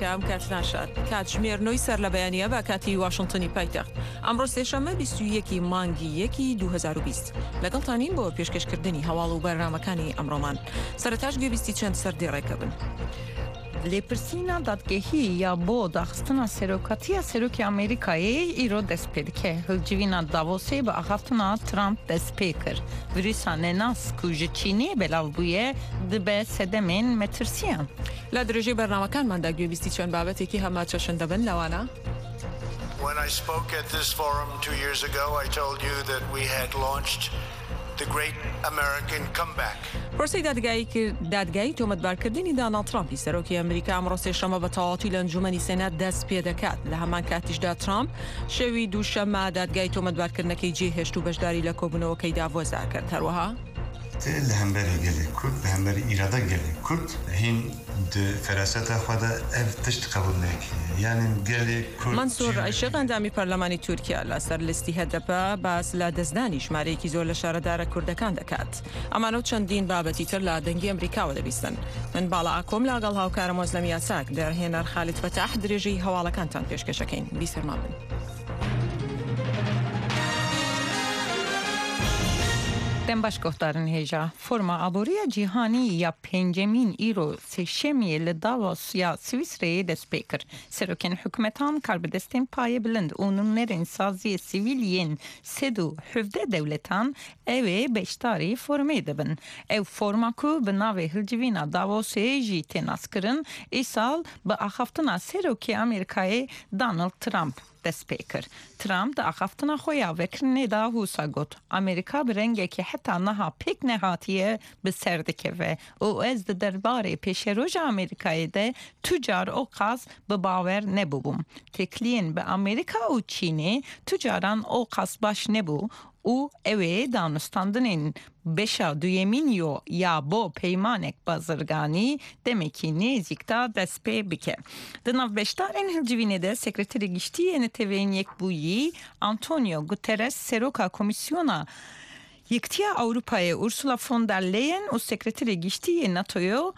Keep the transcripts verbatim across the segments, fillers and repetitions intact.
ئەمریکا ئەم کات ناشات کاتژمێرنەوەی سەر لە بەیانیە بە کاتی واشنگتنی پایتەخت ئەمڕۆ سێشەممە بیست و یەکی مانگی یەکی دوو هەزار و بیست لەگەڵتانین بۆ پێشکەشکردنی هەواڵ و بەرنامەکانی ئەمڕۆمان سەرەتاش گوێبیستی چەند سەردێڕێکە بن. لێپرسینە دادگەهی یا بۆ داخستنا سەرۆکاتیە سەرۆکی ئەمریکایە ئیرۆ دەست پێ دکە هەڵجیڤینە داڤۆسێ بە ئاخافتنا ترامپ دەست پێ کرد ڤیرۆسا نێناسک و ji چینê بەلاو بوویە دەبێ سەدەمێن مەترسیان. لە درێژەی بەرنامەکانماندا گوێبیستی چەند بابەتێکی هەما چەشن دەبن لەوانە. When I spoke at this forum two years ago, I told you that we had launched the great American comeback. پرسی دادگایی تۆمەتبارکردنی دانالد ترامپی سەرۆکی ئەمریکا ئەمڕۆ سێشەممە بە تەواوەتی لە ئەنجومەنی سێنات دەست پێ دەکات. لە هەمان کاتیشدا ترامپ شەوی دووشەممە دادگای تۆمەتبارکردنەکەی جێهێشت و بەشداری لە کۆبوونەوەکەی داڤۆزا کرد. هەروەها لە هەمبەری گەلێ کورد لە هەمبەری ئیرادە گەلێ کورد هین فەراسەتە خۆدا ئەف تشت قبول نەکرێ یعنی گەلێ کورد منسوور عیشق ئەندامی پەرلەمانی تورکیا لەسەر لیستی هەدەپە باس لە دەستدانی ژمارەیەکی زۆر لە شارەدارە کوردەکان دەکات. ئەمانە و چەندین بابەتی تر لە دەنگی ئەمریکاوە دەبیستن. من باڵا ئاکۆم لەگەڵ هاوکارە مۆزلەمی یاساک دەرهێنەر خالید فەتاح درێژەی هەواڵەکانتان پێشکەشەکەین. بیسەرمان بن. دەم باش گفتارن هێژا فۆرما ئابووریە جیهانی یا پێنجەمین ئیرۆ سێشەمیە لە داڤۆس یا سویسرەیە دەست پێ کرد. سەرۆکێن حکومەتان کاربەدەستێن پایە بلند و نونەرên سازیە سیڤیلیên سێد و حەڤدە دەولەتان ئەوێ بەشداری فۆرمê dibin. Ew forma ku bi navê hilcivîna Davosê jî tê naskirin îsal bi axaftina serokê Amerîkayê Donald Trump dest pê kir. Trump di axaftina xwe ya vekirinê da hûsa got. Amerîka bi rengekî heta niha pêk nehatiye bi ser dikeve û ez di derbarê pêşeroja Amerîkayê de tu car o qas bi bawer nebûbûm. Têkliyên bi Amerîka û Çînê tu caran o qas baş nebû û ew ê danûstandinên beşa duyemîn yo ya bo peymanek bazirganî demekî nêzik da dest pê bike. Di nav beşdarên hilcivînê de sekreterê giştî N T V'ên Yekbûyî Antonio Guterres seroka komisyona Yektiya Avrupa'ya Ursula von der Leyen û sekreterê giştî NATO'ya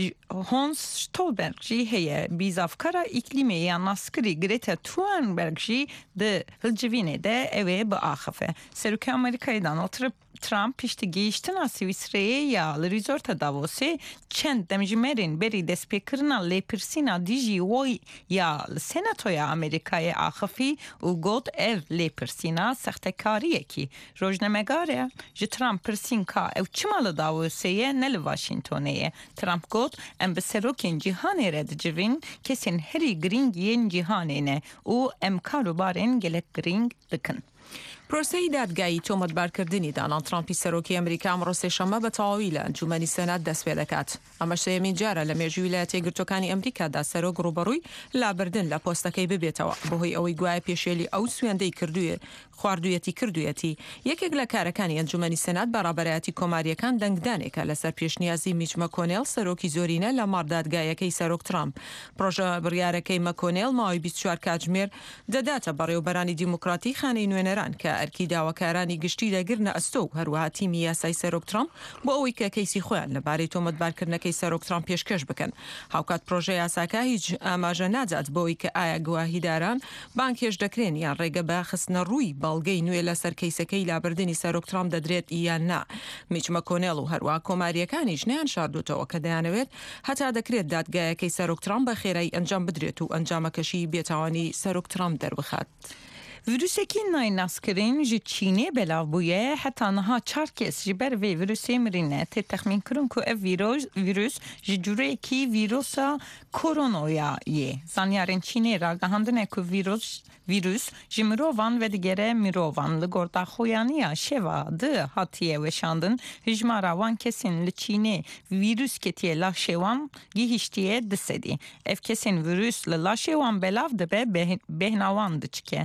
Hans Stoltenberg jî heye. Bîzavkara îklîmê ya naskirî Greta Thunberg jî di hilcivînê de ew ê biaxife. Serokê Amerîkayê Donald Trump piştî gihîştina Swîsreyê ya li rîzorta Davosê çend demjimêrên berî destpêkirina lêpirsîna dijî wî ya li Senatoya Amerîkayê axifî û got ev lêpirsîna sextekariyekî. Rojnamegarê ji Trump pirsîn ka ew çima li Davosê ye ne li Washingtonê ye. Trump got em bi serokên cîhanê re dicivin kesên herî giring yên cîhanê ne û em karobarên gelek giring dikin. پرۆسەی دادگایی تۆمەتبارکردنی دانالد ترامپی سەرۆکی ئەمریکا ئەمڕۆ سێشەممە بە تەواوی لە ئەنجومەنی سەنات دەست پێ دەکات. ئەمە سێمین جارە لە مێژووی ویلایەتە یەکگرتووەکانی ئەمریکادا سەرۆک ڕوبەڕووی لابردن لە پۆستەکەی ببێتەوە بەهۆی ئەوەی گوایە پێشێلی ئەو سوێندەی کردووە خواردوویەتی کردوویەتی. یەکێک لە کارەکانی ئەنجومەنی سەنات بەڕابەرایەتی کۆماریەکان دەنگدانێکە لەسەر پێشنیازی میچ مەکۆنێل سەرۆکی زۆرینە لە ماڕدادگایەکەی سەرۆک ترامپ. پرۆژە بڕیارەکەی مەکۆنێل ماوەی بیست و چوار کاتژمێر دەداتە بەڕێوەبەرانی دیموکراتی خانەی نوێنەران کە ئەرکی داواکارانی گشتی دەگرنە ئەستۆ و هەروەها تیمی یاسای سەرۆک ترامپ بۆ ئەوەی کە کەیسی خۆیان لەبارەی تۆمەتبارکردنەکەی سەرۆک ترامپ پێشکەش بکەن. هاوکات پرۆژە یاساکە هیچ ئاماژە نادات بۆەوەی کە ئایا گواهیداران بانکێش دەکرێن یان ڕێگە بە خستنە ڕووی بەڵگەی نوێ لەسەر کەیسەکەی لابردنی سەرۆک ترامپ دەدرێت یان نا. میچ مەکۆنێل و هەروەها کۆماریەکانیش نیان شاردوتەوە کە دەیانەوێت هەتا دەکرێت دادگایەکەی سەرۆک ترامپ بە خێرایی ئەنجام بدرێت و ئەنجامەکەشی بێتاوانی سەرۆک ترامپ دەربخات. Virüsekî naynaskirin ji Çînê belav bûye heta niha çar kes ji ber vê virüsê mirîne. Tê texmîn kirin ku ev vîrus ji cûrekî vîrusa koronoya ye. Zanyarên Çînê ragihandine ku vîrus vîrus ji mirovan ve digere mirovan li gorda xoyaniya şeva di hatiye weşandin hijmara wan kesên li Çînê vîrus ketiye laşê wan gihîştiye disedî. Ev kesên vîrus li laşê wan belav dibe bêhna wan diçike.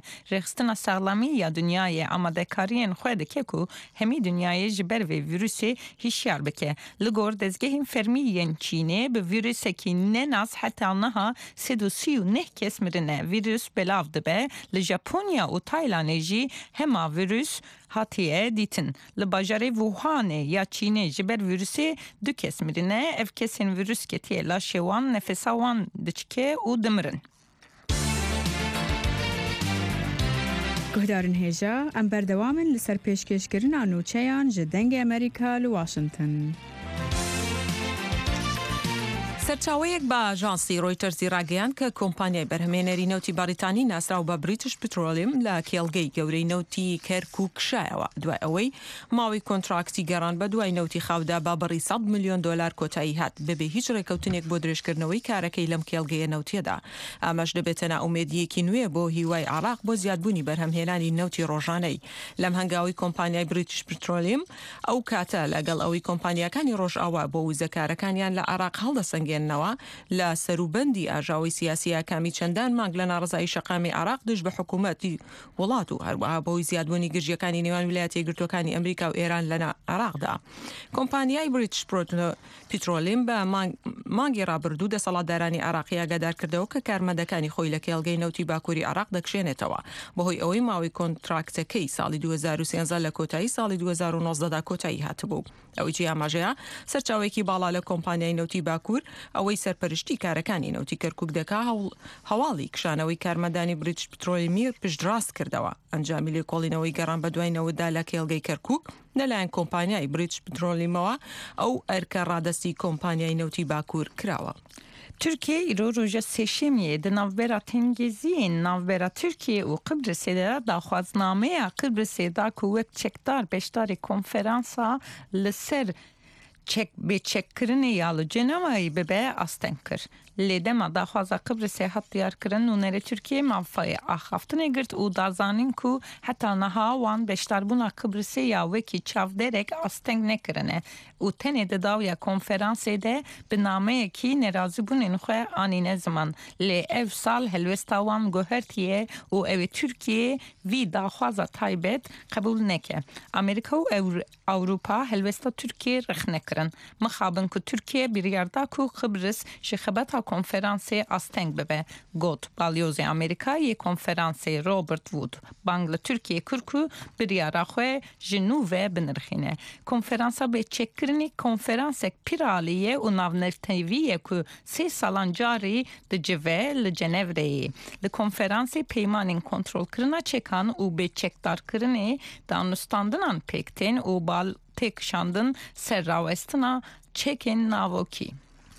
خستنا ساغلامی یا دنیای آماده کارین خود که کو همی دنیای جبر و ویروسی هشیار بکه لگور دزگه فرمی ین چینه به ویروس کی نناس حتی آنها سد و سی و نه کس مرنه ویروس بلاف دبه لژاپونیا و تایلند جی هما ویروس هاتیه دیتن لباجاره ووهان یا چینه جبر ویروسی دو کس مرنه اف کسین ویروس که تیه لاشوان نفساوان دچکه و دمرن گهدارن هجا ام بردوامن لسر پیشکشکرین نوچهان جدنگ امریکا لواشنطن. سەرچاوەیەک بە ئاژانسی ڕۆیتەرزی ڕاگەیاند کە کۆمپانیای بەرهەمهێنەری نەوتی بەریتانی ناسراو بە بریتیش پترۆلیم لە کێڵگەی گەورەی نەوتی کەرکووک شایەوە دوای ئەوەی ماوەی کۆنتراکتی گەڕان بە دوای نەوتی خاودا با بەڕی سەد میلیۆن دۆلار کۆتایی هات بەبێ هیچ ڕێکەوتنێک بۆ درێژکردنەوەی کارەکەی لەم کێڵگەیە نەوتیەدا. ئامەش دەبێتە نائومێدیەکی نوێ بۆ هیوای عراق بۆ زیادبوونی بەرهەمهێنانی نەوتی ڕۆژانەی. لەم هەنگاوی کۆمپانیای بریتیش پترۆلیم ئەو کاتە لەگەڵ ئەوەی کۆمپانیەکانی ڕۆژئاوا بۆ وزەکارەکانیان لە عراق هەڵدەسەنگێننەوە لە سەروبەندی ئاژاوی سیاسی یاکامی چەندان مانگ لە ناڕزایی شەقامی عراق دژ بە حکوومەتی وڵات و هەروەها بۆی زیادبوونی گرژیەکانی نێوان ویلایەتە یەکگرتووەکانی ئەمریکا و ئێران لە عراقدا. کۆمپانیای بریتیش پترۆلیم بە مانگی ڕابردوو دەسەڵاتدارانی عراقی ئاگادار کردەوە کە کارمەندەکانی خۆی لە کێڵگەی نەوتی باکووری عراق دەکشێنێتەوە بەهۆی ئەوەی ماوەی کۆنتراکتەکەی ساڵی دوو هەزار و سێنزە لە کۆتایی ساڵی دوو هەزار و نۆزدەدا کۆتایی هاتبوو. ئەوەی جێ ئاماژەیە سەرچاوێکی باڵا لە کۆمپانیای نەوتی باکوور ئەوەی سەرپەرشتی کارەکانی نەوتی کەرکووک دەکا هەواڵی کشانەوەی کارمەندانی بریتیش پترۆلیمی پشتڕاست کردەوە. ئەنجامی لێکۆڵینەوەی گەڕان بە دوای نەوەدا لە کێڵگەی کەرکووک لەلایەن کۆمپانیای بریتیش پترۆلیمەوە ئەو ئەرکە ڕادەستی کۆمپانیای نەوتی باکوور کراوە. Türkiye îro roja sêşemiyê di navbera tengeziyên navbera Tirkiye û Qibrisê de daxwaznameya Qibrisê da ku wek çekdar beşdarê konferansa li ser çek bêçekkirinê ya li Cenevayê bibe asteng kir. Lê dema daxwaza Qibrisê hat diyarkirin û nêrê Tirkiye mavfayê axaftinê girt û da zanîn ku heta niha wan beşdarbûna Qibrisê ya wekî çavderek asteng nekirine û tenê di dawiya konferansê de bi nameyekî nerazîbûnên xwe anîne ziman. Lê ev sal helwesta wan guhertiye û ew ê Tirkiye vî daxwaza taybet qebûl neke. Amerîka û Ewropa helwesta Tirkiye rix nekirin. Mixabin ku Tirkiye biryar da ku Qibris ji xebata konferansê asteng bibe. Got balyozê Amerîkayê konferansê Robert Wood bang li Tirkiye kir ku biryara xwe ji nû ve binirxîne. Konferansa bêçekkirinê konferansek pir alî ye û navnetevî ye ku sê salan carî dicive li Cenevreyê. Li konferansê peymanên kontrolkirina çekan û bêçekdarkirinê danûstandinan pêk tên û bal têkişandin ser rawestina çekên navokî.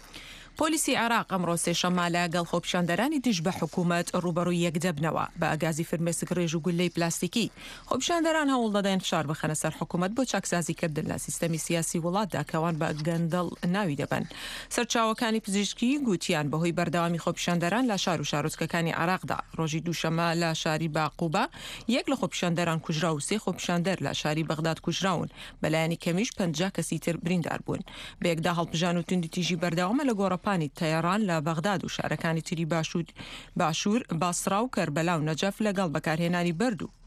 پۆلیسی عراق ئەمڕۆ سێشەممە لەگەڵ خۆپیشاندەرانی دژ بە حکوومەت ڕوبەڕووی یەک دەبنەوە بە ئاگازی فرمێسک ڕێژ و گولەی پلاستیکی. خۆپیشاندەران هەوڵ دەدەن فشار بخەنە سەر حکوومەت بۆ چاکسازیکردن لە سیستەمی سیاسی وڵاتدا کەوان بە گەندەڵ ناوی دەبن. سەرچاوەکانی پزیشکی گوتیان بەهۆی بەردەوامی خۆپیشاندەران لە شار و شارۆچکەکانی عراقدا ڕۆژی دووشەممە لە شاری باقوبە یەک لە خۆپیشاندەران کوژرا و سێ خۆپیشاندەر لە شاری بەغداد کوژراون بەلایەنی کەمیش پەنجا کەسی تر بریندار بوون. بەیەکدا هەڵبژان و توندی تیژی بەردەوامە لە گۆڕەپانی تەیاران لە بەغداد و شارەکانی تری باشوور باسرا و کەربەلا و نەجەف لەگەڵ بەکارهێنانی بەرد و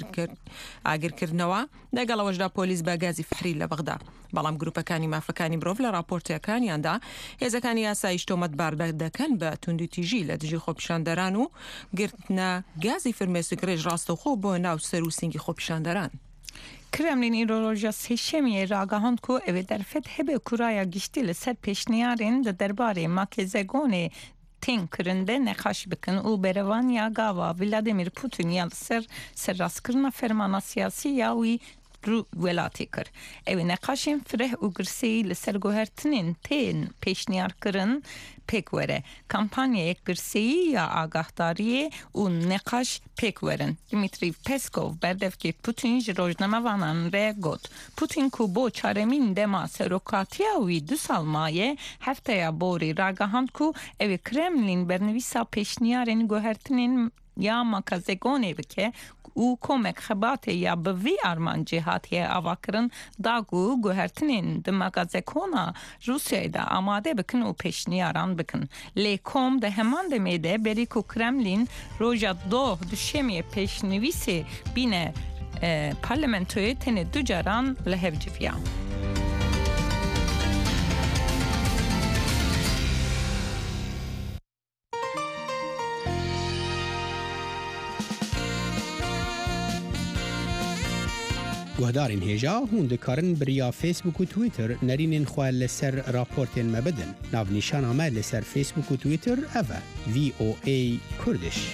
ئاگرکردنەوە لەگەڵەوەشدا پۆلیس بە گازی فحری لە بەغدا. بەڵام گروپەکانی مافەکانی مرۆڤ لە راپۆرتەکانیاندا هێزەکانی یاساییش تۆمەتبار دەکەن بە توندوتیژی لە دژی خۆپیشاندەران و گرتنە گازی فرمێسک ڕێژ ڕاستەوخۆ بۆ ناو سەر و سینگی خۆپیشاندەران. Kremlin îroja sêşemiyê ragihand ku ev ê derfet hebe kuraya giştî li ser pêşniyarên di derbarê Makezegonê tên kirin de nexaş bikin û berevaniya gava Vladimir Putin ya li ser serrastkirina fermana siyasî ya wî رو ولاتی کر. اوی نقاشیم فره و گرسی لسر گوهرتنین تین پیشنیار کرن پیک وره. کمپانی یک گرسی یا آگاهداری و نقاش پیک ورن. دیمیتری پسکوف بردف که پوتین جروجنامه وانان ره گوت. پوتین کو بو چارمین دما سروکاتیا وی دو سال مایه هفته یا بوری راگهاند کو اوی کرملین برنویسا پیشنیارین گوهرتنین یا مکازگونه بکه او کمک خباته یا به وی آرمان جهاتی آواکرن داگو گوهرتنین ده مکازگونا روسیه ده آماده بکن و پیشنیاران بکن. لیکم ده همان ده میده بری که کرملین روژا دو دوشمی پیشنویسی بینه پارلمنتوی تن دو جاران لحف جفیا. گهدارین هیجا هون دکارن بریا فیسبوک و تویتر نرینین خواه لسر راپورتین مبدن. ناو نشان آمه لسر فیسبوک و تویتر اوه وی او ای کردش.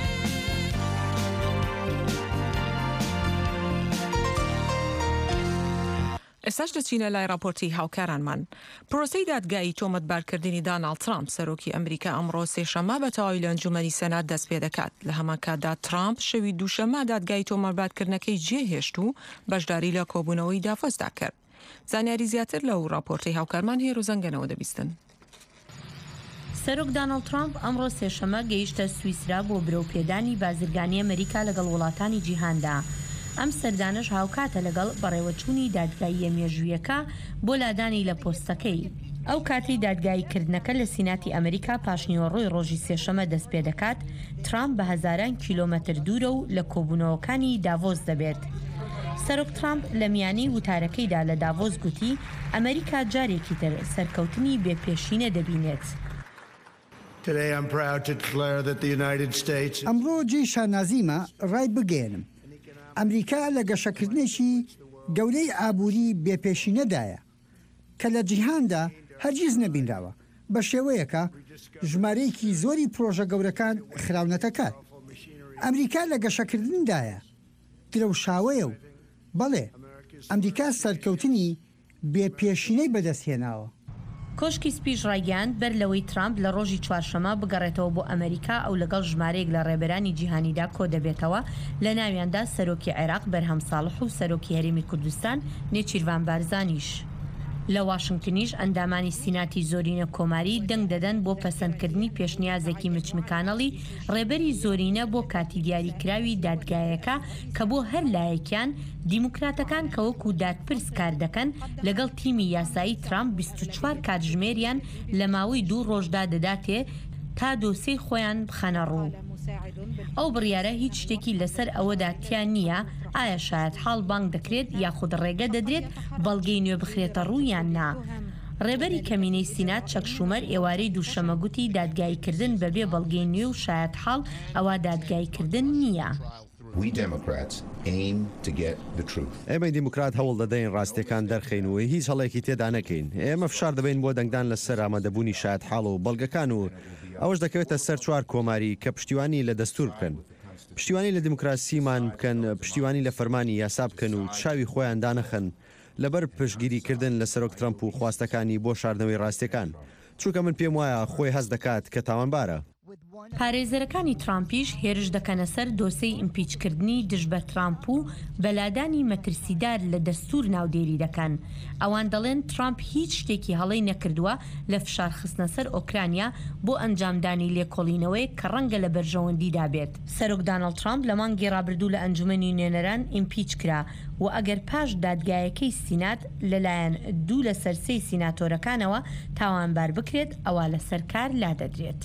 ئێستاش دەچینە لای راپۆرتی هاوکارانمان. پرۆسەی دادگایی تۆمەتبارکردنی داناڵد ترامپ سەرۆکی ئەمریکا ئەمڕۆ سێشەممە بە تەواوی لە ئەنجومەنی سەنات دەست پێ دەکات. لە هەمان کاتدا ترامپ شەوی دووشەممە دادگایی تۆمەتبارکردنەکەی جێهێشت و بەشداری لە کۆبوونەوەی دافۆزدا کرد. زانیاری زیاتر لەو راپۆرتی هاوکارمان هێر و زەنگەنەوە دەبیستن. سەرۆک داناڵد ترامپ ئەمڕۆ سێشەممە گەیشتە سویسرا بۆ برەوپێدانی بازرگانی ئەمریکا لەگەڵ وڵاتانی جیهاندا. ئەم سەردانش هاوکاتە لەگەڵ بەڕێوەچوونی دادگاییە مێژوویەکە بۆ لادانی لە پۆستەکەی. ئەو کاتی دادگاییکردنەکە لە سیناتی ئەمریکا پاشنیوەڕۆی ڕۆژی سێشەمە دەست پێ دەکات. ترامپ بە هەزاران کیلۆمەتر دوورە و لە کۆبوونەوەکانی داڤۆز دەبێت. سەرۆک ترامپ لە میانەی وتارەکەیدا لە داڤۆز گوتی ئەمریکا جارێکی تر سەرکەوتنی بێپێشینە دەبینێت. ئەمڕۆ جێی شانازیمە ڕای بگەێنم. ئەمریکا لە گەشەکردنێکی گەورەی ئابووری بێپێشینەدایە کە لە جیهاندا هەرگیز نەبینراوە بە شێوەیەکە ژمارەیەکی زۆری پرۆژە گەورەکان خراونەتەکات. ئەمریکا لە گەشەکردندایە درەوشاوەیە و بەڵێ ئەمریکا سەرکەوتنی بێپێشینەی بەدەستهێناوە. کۆشکی سپیش ڕایگەاند بەر لەوەی ترامپ لە ڕۆژی چوارشەمە بگەڕێتەوە بۆ ئەمریکا ئەو لەگەڵ ژمارەیەک لە ڕێبەرانی جیهانیدا کۆ دەبێتەوە لە ناویاندا سەرۆکی عێراق بەرهەم ساڵح و سەرۆکی هەرێمی کوردستان نێچیروان بارزانیش. لە واشنگتنیش ئەندامانی سیناتی زۆرینە کۆماری دەنگ دەدەن بۆ پەسەندکردنی پێشنیازێکی مچمکانەڵی ڕێبەری زۆرینە بۆ کاتی دیاریکراوی دادگایەکە کە بۆ هەر لایەکیان دیموکراتەکان کە وەکو دادپرس کار دەکەن لەگەڵ تیمی یاسایی ترامپ بیست و چوار کاتژمێریان لە ماوەی دوو ڕۆژدا دەداتێ تا دۆسەی خۆیان بخەنە ڕوو. ئەو بڕیارە هیچ شتێکی لەسەر ئەوەدا تیان نییە ئایا شاید حاڵ بانگ دەکرێت یاخود ڕێگە دەدرێت بەڵگەی نوێ بخرێتە ڕوویان نا. ڕێبەری کەمینەی سینات چەک شومەر ئێوارەی دووشەمە گوتی دادگاییکردن بەبێ بەڵگەی نوێ و شاید حاڵ ئەوە دادگاییکردن نییە. ئێمە دیموکرات هەوڵ دەدەین ڕاستیەکان دەرخینەوەی هیچ هەڵێکی تێدا نەکەین. ئێمە فشار دەبین بۆ دەنگدان لەسەر ئامادەبوونی شاید حاڵ و بەڵگەکان و ئەوەش دەکەوێتە سەر چوار کۆماری کە پشتیوانی لە دەستور بکەن. پشتیوانی لە دیموکراسیمان بکەن، پشتیوانی لە فەرمانی یاسا بکەن و چاوی خۆیان دانەخن لەبەر پشتگیریکردن لە سەرۆک ترامپ و خواستەکانی بۆ شاردنەوەی ڕاستیەکان. چونکە من پێم وایە خۆی هەست دەکات کە تاوانبارە. پارێزەرەکانی ترامپیش هێرش دەکەنە سەر دۆسەی ئیمپیچکردنی دژ بە ترامپ و بەلادانی مەترسیدار لە دەستور ناودێری دەکەن. ئەوان دەڵێن ترامپ هیچ شتێکی هەڵەی نەکردووە لە فشار خستنە سەر ئۆکرانیا بۆ ئەنجامدانی لێکۆڵینەوەی کە ڕەنگە لە بەرژەوەندیدا بێت. سەرۆک داناڵد ترامپ لە مانگی ڕابردوو لە ئەنجومەنی نوێنەران ئیمپیچ کرا و ئەگەر پاش دادگایەکەی سینات لەلایەن دوو لە سەرسەی سیناتۆرەکانەوە تاوانبار بکرێت ئەوە لە سەرکار لا دەدرێت.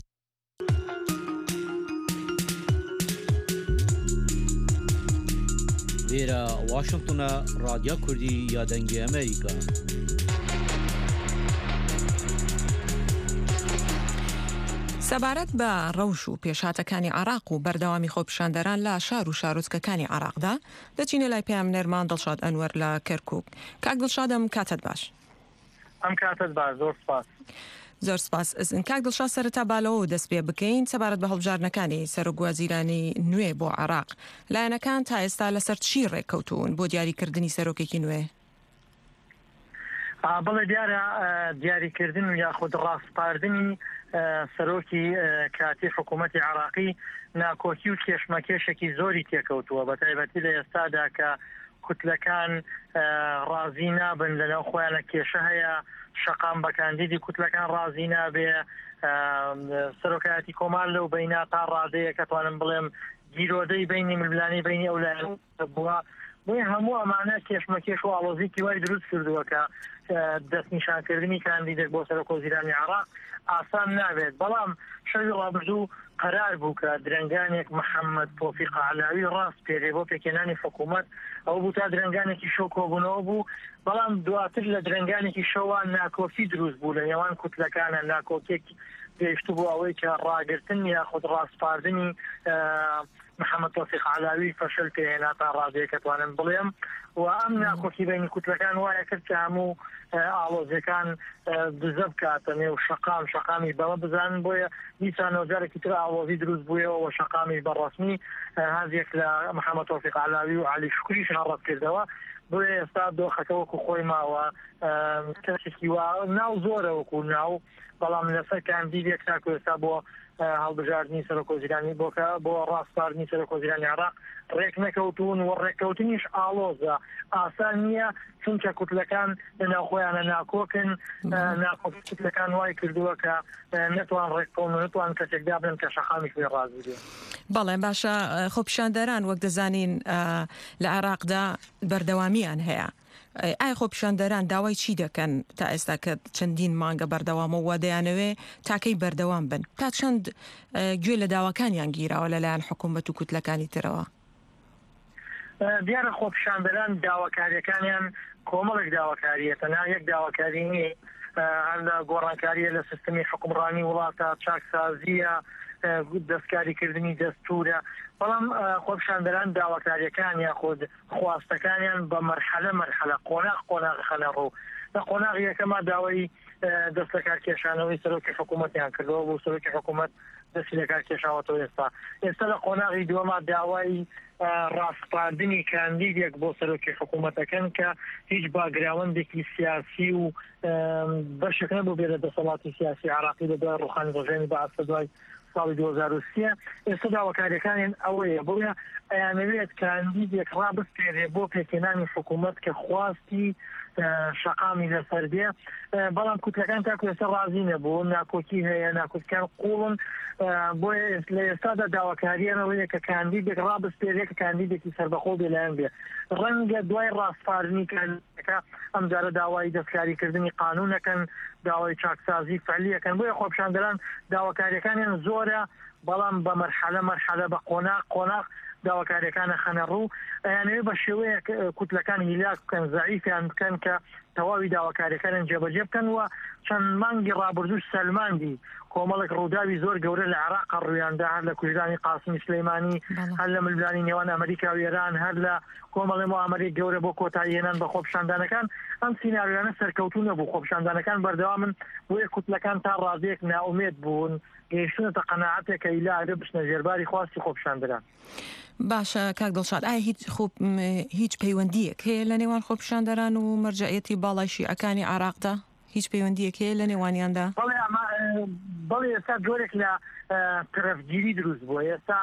لێرە واشنگتنە رادیۆ کوردی یادەنگی ئەمریکا. سەبارەت بە ڕەوش و پێشهاتەکانی عراق و بەردەوامی خۆپیشاندەران لە شار و شارۆچکەکانی عراقدا دەچینە لای پێامنەرمان دڵشاد ئەنوەر لە کەرکووک. کاک دڵشادم کاتت باش. ئەم کاتت باش، زۆر سپاس. زۆر سپاس. کاک دڵشاد سەرەتا بالەوە دەست پێ بکەین سەبارەت بە هەڵبژارنەکانی سەرۆکوازیرانی نوێ بۆ عراق. لایەنەکان تا ئێستا لەسەر چی ڕێککەوتون بۆ دیاریکردنی سەرۆکێکی نوێ؟ بەڵێ دیارە دیاریکردن و یاخود ڕاستپاردنی سەرۆکی کاتی حکوومەتی عراقی ناکۆکی و کێشمەکێشێکی زۆری تێکەوتووە بە تایبەتی لە ئێستادا کە کوتلەکان ڕازی نابن لەناو خۆیانە کێشە هەیە، شەقام بەکاندیدی کوتلەکان ڕازی نابێ، سەرۆکایەتی کۆمار لەو بەینا تا ڕادەیە کە توانم بڵێم گیرۆدەی بینی ململانی بینی ئەولایەن بووە بۆی هەموو ئەمانە کێشمەکێش و ئاڵۆزیکی وای دروست کردووە کە دەستنیشانکردنی کاندیدێک بۆ سەرۆک وەزیرانی عێراق ئاسان نابێت بەڵام شەوی ڕابردوو قرار بوو کە درنگانێک محەممەد تۆفیق عەلاوی ڕاست پێرێ بۆ پێکێنانی حکوومەت ئەو بوو تا درنگانێکی شەو کۆبوونەوە بوو بەڵام دواتر لە درنگانێکی شەوان ناکۆفی دروست بوو لە نێوان کوتلەکانە ناکۆکێک گەیشت بوو ئەوەی کە ڕاگرتن یاخود ڕاستپاردنی محەممەد تۆفیق عەلاوی فەشل پێهێنا تا ڕادەیە کە توانم بڵێم و ئەم ناکۆکی بینی کوتلەکان وایە کرد کە هەموو ئاڵۆزەکان دزە بکاتە نێو شەقام شەقامی بەوە بزانن بۆیە دیسانەوە جارێکی تر ئاڵۆزی دروست بوویەوە و شەقامی بەڕەسمی هەندێک لە محەممەد تۆفیق عەلاوی و عەلی شوکریش هەڕەت کردەوە بۆیە ئێستا دۆخەکە وەکو خۆی ماوە کەسێکی وا ناو زۆرە وەکو ناو بەڵام لەسەر کاندیدێک تاکو ئێستا بۆ هەڵبژاردننی سەرۆک وەزیرانی بۆکە بۆ ڕاستپاردنی سەرۆک وەزیرانی عێراق ڕێک نەکەوتون و ڕێککەوتنیش ئاڵۆزە ئاسان نییە چونکە کوتلەکان لە ناوخۆیانە ناکۆکن ناکۆکتلەکان وای کردووە کە نتوان ڕێککەون و نتوان کەسێک دابن کە شەقامی پێ ڕازی بێ. بەڵێ باشە خۆپیشاندەران وەک دەزانین لە عێراقدا بەردەوامیان هەیە. ئای خۆپیشاندەران داوای چی دەکەن تا ئێستا کە چەندین مانگە بەردەوامە وا دەیانەوێ تاکەی بەردەوام بن تا چەند گوێ لە داواکانیان گیراوە لەلایەن حکوومەت و کوتلەکانی ترەوە؟ دیارە خۆپیشاندەران داواکاریەکانیان کۆمەڵێک داواکاریەتە نا یەک داواکاری هەر لە گۆڕانکاریە لە سیستمی حکومڕانی وڵاتە چاکسازیە دەستکاریکردنی دەستورە بەڵام خۆپیشاندەران داواکاریەکان یاخود خواستەکانیان بە مەرحەلە مەرحەلە قۆناغ قۆناغ خەنە ڕوو لە قۆناغ یەکەما داوای دەست لە کارکێشانەوەی سەرۆکی حکوومەتیان کردەوە بۆ سەرۆکی حکوومەت دەستی لە کارکێشاوەتەوە ئێستا ئێستا لە قۆناغی دووەما داوای ڕاستپاردنی کاندیدێک بۆ سەرۆکی حکوومەتەکەن کە هیچ باگراوەندێکی سیاسی و بەشێک نەبوو بێ لە دەسەڵاتی سیاسی عێراقی لە دوای ڕوخانی ڕۆژێنی بەعەسە دوای ساڵی دوو هەزار و سێ ئێستا داواکاریەکانیان ئەوەیە بۆیە ئەیانەوێت کاندیدێک ڕابستێرێ بۆ پێکێنانی حکوومەت کە خواستی شەقامی لەسەر بێ بەڵام کوتلەکان تاکو ئێستا ڕازی نەبوو ناکۆکی هەیە ناکۆکیان قوڵن بۆیە لە ئێستادا داواکاریانەوەیە کە کاندیدێک ڕابستێرێ کە کاندیدێکی سەربەخۆ بێلایەن بێ ڕەنگە دوای ڕاستپاردنی کاندیدەکە ئەم جارە داوای دەستکاریکردنی قانونەکەن داوای چاکسازی فعلیەکەن بۆیە خۆپیشاندەران داواکاریەکانیان زۆرە بەڵام بە مەرحەلە مەرحەلە بە قۆناغ قۆناغ داواکاریەکانە خەنە ڕوو ئەیانەوێ بە شێوەیە کوتلەکان هیلاک بکەن زەعیفیان بکەن کە تەواوی داواکاریەکانیان جێبەجێ بکەن و چەند مانگی ڕابردووش سەلماندی کۆمەڵێک ڕووداوی زۆر گەورە لە عێراق ڕوویاندا هەر لە کوژرانی قاسمی سلەیمانی هەر لە ململانی نێوان ئەمریکا و ئێران هەر لە کۆمەڵی معامەرێک گەورە بۆ کۆتاییهێنان بە خۆپیشاندانەکان ئەم سیناریۆیانە سەرکەوتوو نەبوو خۆپیشاندانەکان بەردەوامن بۆیە کوتلەکان تا ڕادەیەک ناومێت بوون گەیشتونەتە قەناعەتێک کە ئیلاعە بچنە ژێرباری خواستی خۆپیشاندەران. باشە کاک دڵشاد ئایا هیچ هیچ پەیوەندیەک هەیە لە نێوان خۆپیشاندەران و مەرجەعیەتی باڵای شیعەکانی عێراقدا هیچ پەیوەندیەک هەیە لە نێوانیاندا؟ بەڵێ ئێستا جۆرێک لە تەرەفگیری دروست بووە ئێستا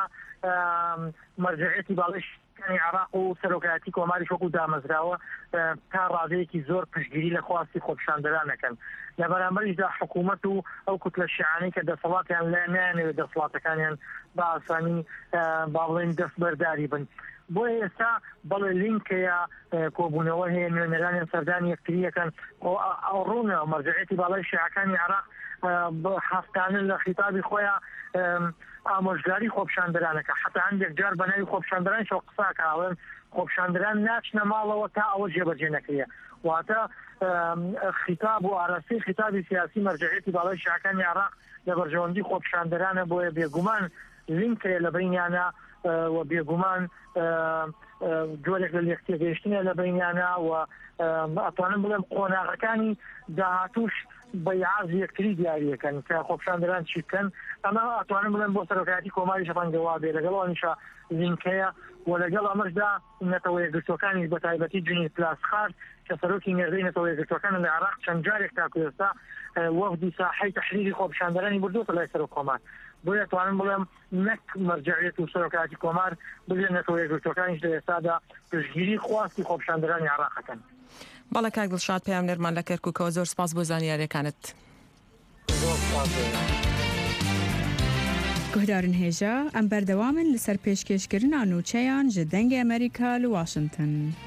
مەرجەعیەتی باڵای شیعەکانی عێراق و سەرۆکایەتی کۆماری وەکو دامەزراوە تا ڕادەیەکی زۆر پشتگیری لە خواستی خۆپیشاندەرانەکەن لە بەرامبەریشدا حکوومەت و ئەو کوتلە شیعانەی کە دەسەڵاتیان لە نایانەوێت دەسەڵاتەکانیان بە ئاسانی با بڵێن دەست بەرداری بن بۆیە ئێستا بەڵێ لینکەیە کۆبوونەوە هەیە نوێنەرانیان سەردانی یەکتریەکەن ڕوونە مەرجەعیەتی باڵای شیعەکانی عێراق هەفتانە لە خیتابی خۆیان ئامۆژگاری خۆپیشاندەرانەکە حتا هەندێک جار بە ناوی خۆپیشاندەران شەو قساکەڵێن خۆپیشاندەران ناچنە ماڵەوە تا ئەوە جێبەجێ نەکرێ واتە خیتاب و ئاراستەی خیتابی سیاسی مەرجەعیەتی باڵای شیعەکانی عێراق لە بەرژەوەندی خۆپیشاندەرانە بۆیە بێگومان لینکەیە لە بینیانە و بێگومان جۆرێک لە لێختیە گەیشتنە لە بینیانە و ئەتوانم بڵێم قۆناغەکانی داهاتوش بەیعاز یەکتری دیاریەکەن کە خۆپیشاندەران چی بکەن ئەمە ئەتوانم بڵێم بۆ سەرۆکایەتی کۆماری شەفەنگەوا بێ لەگەڵەوەنیشە لینکەیە و لەگەڵ ئەمەشدا نەتەوە یەکگرتوەکانی بە تایبەتی جونی پلاسخار کە سەرۆکی نێردەی نەتەوە یەکگرتوەکان لە عێراق چەند جارێک تاکو ئێستا وەفدی ساحەی تەحریری خۆپیشاندەرانی بردووە لای سەرۆک کۆمار بۆیە توانم بڵێم نەک مەرجەعیەت و سەرۆکایەتی کۆمار بڵێن نەتەوە یەکگرتوەکانیش لە ئێستادا پشتگیری خواستی خۆپیشاندەرانی عێراقەکەن. بەڵێ کاک دڵشاد پەیامنەرمان لە کەرکووکەوە زۆر سپاس بۆ زانیاریەکانت. گهدارن هێژا ئەم بەردەوامن لەسەر پێشکەشکردنا نوچەیان ji dengê Amerîka li Washington.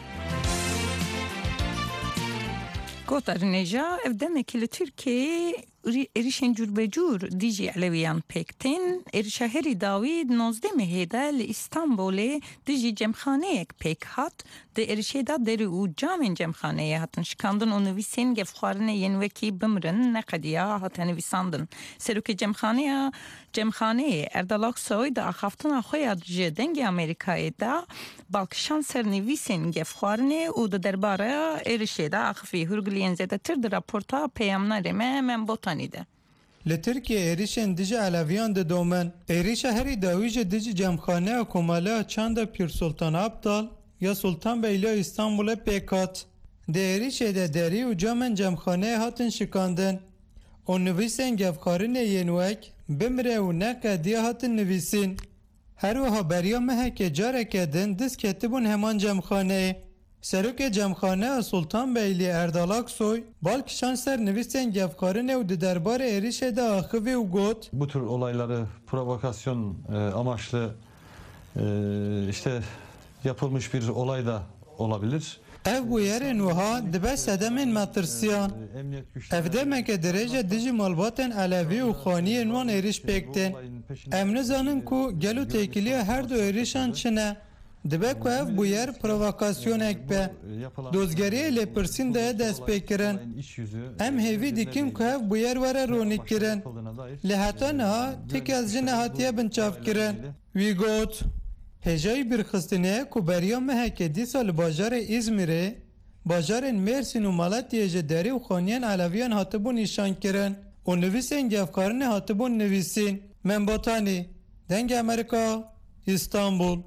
Gohdarên hêja ev demekî li Tirkiyeyê êrişên cûrbecûr dijî Elewiyan pêk tên, êrişa herî dawî nozdeh mehê de li İstanbolê dijî cemxaneyek pêk hat, di êrişê da derî û camên cemxaneyê hatin şikandin û nivîsên gevxwarinê yên wekî bimirin neqediya hate nivîsandin. Serokê cemxaneya cemxaneyê Erdal Aksoy di axaftina xwe ya ji dengê Amerîkayê da balkişan ser nivîsên gevxwarinê û di derbareya êrişê da axivî hûrgiliyên zêdetir di raporta peyamnarê me em botanî de. Li Tirkiye êrişên dijî Eleviyan didomin. Êrişa herî dawî ji dijî cemxaneya Komaleya Çanda Pîr Sultan Abdal ya Sultanbeyliya İstanbulê pêk hat. Di êrişê de derî û camên cemxaneyê hatin şikandin. û nivîsên gevxwarinê yên wek bimire û neqediya hatin nivîsîn. Her wiha beriya mehekê carekê din diz ketibûn heman cemxaneyê. Serokê cemxaneya Sultanbeylî Erdal Aksoy balkişan ser nivîsên gevxwarinê û di derbarê êrişê de axivî û got. Bu tür olayları provokasyon e, amaçlı e, işte yapılmış bir olay da olabilir. Ev bûyerên wiha dibe sedemên metirsiyan. Ev demeke dirêja dijî malbatên Elevî û xaniyên wan êriş pêk tên. Em nizanin ku gelo têkiliya her du êrişan çi ne? Dibe ku ev bûyer provokasyonek be. Dozgeriyê lêpirsîn de dest pê kirin. Em hêvî dikin ku ev bûyer were ronîk kirin. Li heta niha tik ez jî nehatiye binçav kirin. Wî got. Hêjayî birxistinê ku beriya mehekê dîsa li bajarê İzmîrê, bajarên Mêrsîn û Malatyayê ji derî û xaniyên Eleviyan hatibûn nîşan kirin û nivîsên gevxwarinê hatibûn nivîsîn. Min botanî. Dengê Amerîka, İstanbul.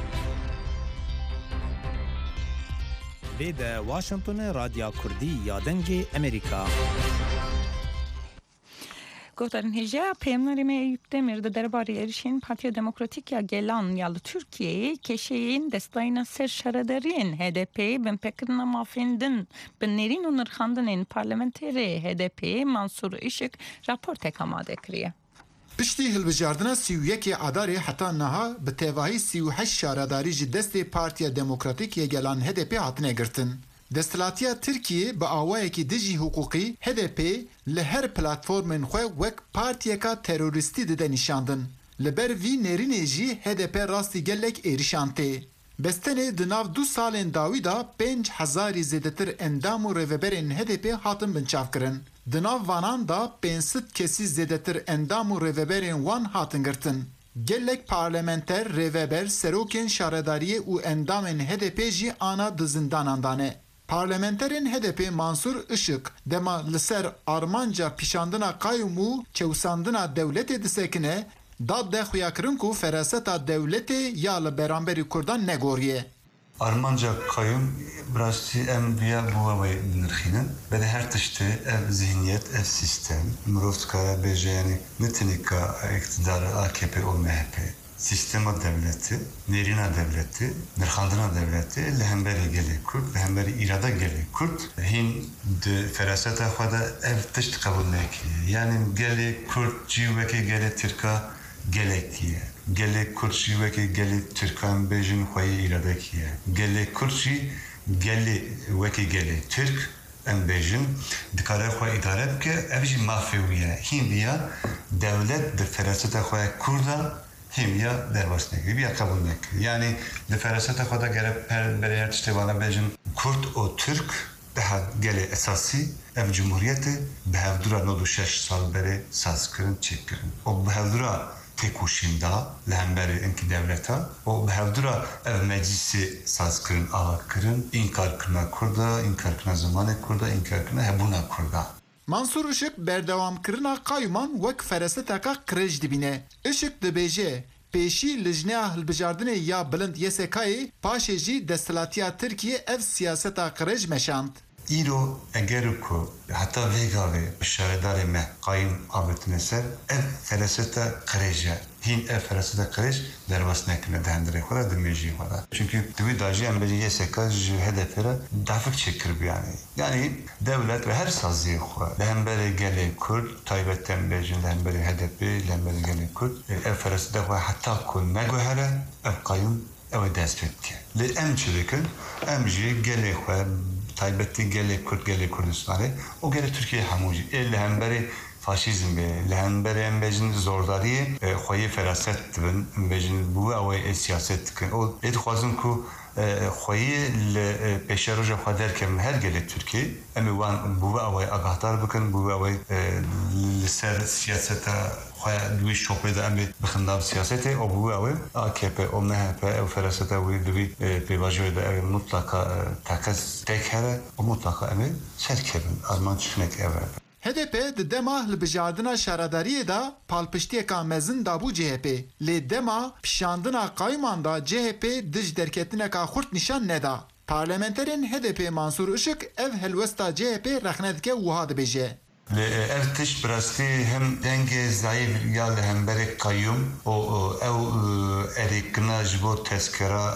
Vê de Washingtonê Radya Kurdî ya dengê Amerîka. Gohdarên hêja peyamnarê me Eyüp Demir di derbarê êrişên Partiya Demokratîk ya Gelan ya li Tirkiyeyê keşeyên destayîna ser şaredariyên H D P bin pêkirina mafên din bi nêrîn û nirxandinên parlamenterê H D P Mansur Işık raportek amade kiriye. Piştî hilbijardina sî û yekê Adarê heta niha bi tevahî sî û heşt şaredarî ji destê Partiya Demokratîk ya Gelan H D P hatine girtin. Desthilatiya Tirkiye bi awayekî dijî hukukî H D P li her platformên xwe wek partiyeka teroristî dide nîşandin. Li ber vî nêrînê jî H D P rastî gelek êrişan tê. Bestenê di nav du salên dawî da pênc hezarî zêdetir endam û rêveberên H D P hatin binçavkirin. Di nav vanan da pênc sed kesî zêdetir endam û rêveberên wan hatin girtin. Gelek parlamenter, rêveber, serokên şaredariyê û endamên H D P jî ana di zindanan dane. Parlamenterên H D P Mansur Işık dema li ser armanca pîşandina qayûm û çewsandina dewletê disekine, dad de xuyakirin ku feraseta dewletê ya li beramberî Kurdan negoriye. Armanca qayûm birastî em duya bu wê binirxînin. Belê her tiştî ev zihniyet, ev sistem. Mirov dikare bêje yanî ne tenê ka iktidara A K P û M H P. Sistema devleti, nêrîna devleti, nirxandina devleti li hemberî gelê Kurd, li hemberî îrada gelê Kurd hîn di feraseta xwe de ev tişt qebûl nekiye. Yani gelê Kurd jî wekî gelê Tirka gelekiye. Gelê Kurd jî wekî gelê Tirkan bêjin xweyê îradekiye. Gelê Kurd jî gelê wekî gelê Tirk em bêjin dikare xwe îdare bike, ev jî mafê wî ye. Hîn diya devlet di feraseta xwe Kurda him ya derbas nekiri ya kabul nekiri. Yani de feraseta xwe da gerek her beriyer tiştê wana bêjin Kurd û Türk daha gelê esasî ev cumhuriyetê bi hevdura nod û şeş sal berê sazkirin çêkirin. û bi hevdura têkoşîn da li hemberî enkî devleta û bi hevdura ev meclisê sazkirin avakirin înkar kirina Kurda, înkar kirina zimanê Kurda, înkar kirina hebûna Kurda. Mansur Işık berdewamkirina qayûman wek feraseteka qirêj dibîne. Işık dibêje pêşî li jineya hilbijardinê ya bilind Y S K'yê paşê jî desthilatiya Tirkiye ev siyaseta qirêj meşand. Îro eger ku heta vê gavê bi şaredarê me qayîm avêtine ser ev fereseta qirêj e. هین افراسته کریش در واسه نکنه دهندره خدا دمیجی خدا çünkü دوی داجی ام بجی سکاج هدف را دفع چکر بیانی yani devlet ve her sazı خو لهمبر گله کرد تایبتن بجن لهمبر هدف لهمبر گله کرد افراسته و حتی کن نگوهره قایم او دست بکن لی ام چیکن ام جی گله خو تایبتی گله کرد گله کردستانه o gele Türkiye hamuci لهمبر faşizm be lehembere embejin zordari xoyi feraset bin embejin bu avay siyaset kin o et xwazin ku xoyi le peşeroja xwader kem her gele Türkiye em wan bu avay agahdar bikin bu avay li ser siyaseta xoya duy şopeda em bixindav siyasete o bu avay A K P o M H P o feraseta wi duy pevajoda ev mutlaka takas tekhere o mutlaka em serkebin arman çıkmak ev H D P di dema li bijardina şaredariyê da palpiştiyeka mezin da bû C H P. Lê dema pişandina qayman da C H P dij derketineka xurt nîşan neda. Parlamenterên H D P Mansur Işık ev helwesta C H P rexne dike wiha dibêje. ev tiş birastî hem dengê zayıf ya li hemberê qayyum o ew erêkirina ji bo tezkera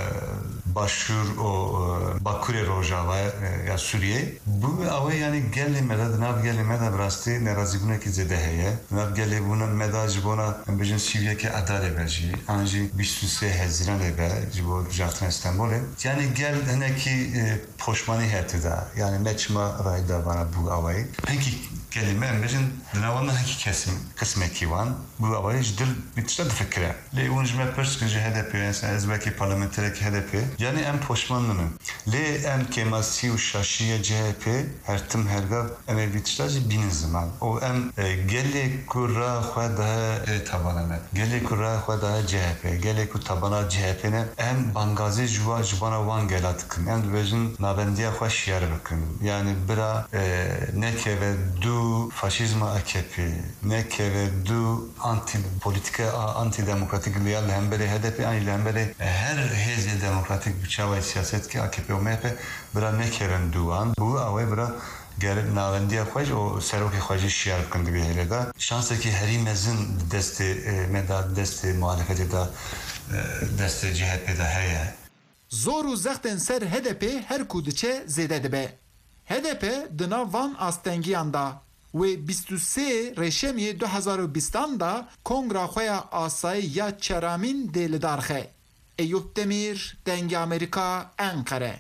başur o Bakurê Rojava ya Suriye bu avê yani gelê meda nav gelê meda birastî nerazîbûnekî zêde heye nav gelê bûna meda ji bona em bijin sîviyekê edalê be jî an jî bîst û sê Hezîranê be ji bo bijartina Stenbolê yani gel hinekî poşmanî hete da yani meçma rayda bana bu avayê peki kelime em bijin dinawana hekî kesim kısmekî wan bu avayê ji dil bitişte difikire lê hûn ji me pirskin ji H D P ez belkî parlamenterekî H D P yani em poşmanlının lê em kemasî û şaşiye C H P her tim hergav em ê bitişte jî bînin ziman o em gelê ku ra xwe daha tabana gelê ku ra xwe daha C H P gelê ku tabana C H P ne em bangazê ji wa ji bana wan gela dikin em dibêjin nabendiya xwe şiyar bikin yani bira nekeve du faşizma A K P nekeve du anti politika anti demokratik liyal hemberê H D P ani hemberê her hêzê demokratik biçava siyaset ki A K P û M H P bira nekevin duwan bu awê bira gerek navendiya xwe o serokê xwe jî şiyar bikin divê hêlê da şansekî herî mezin destê meda destê muhalefetê da destê C H P da heye Zor û zextên ser H D P her ku diçe zêde dibe. H D P di nav van astengiyan da wê bîst û sê Rêşemiyê du hezar û bîstan da Kongra xwe ya asayî ya çeramîn dê li darxe. Eyüp Demir, Dengê Amerîka, Ankara.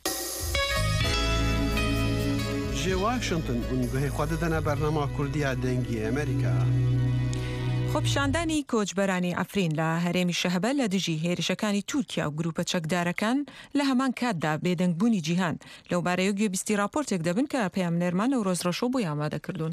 Ji Washington û guhê xwe didine bernama Kurdiya Dengê Amerîka. خۆپیشاندانی کۆچبەرانی ئەفرین لە هەرێمی شەهبە لە دژی هێرشەکانی تورکیا و گروپە چەکدارەکان لە هەمان کاتدا بێدەنگبوونی جیهان لەوبارەیە گوێبیستی راپۆرتێک دەبن کە پەیامنەرمان ئەو ڕۆژڕەشۆ بۆی ئامادەکردوون.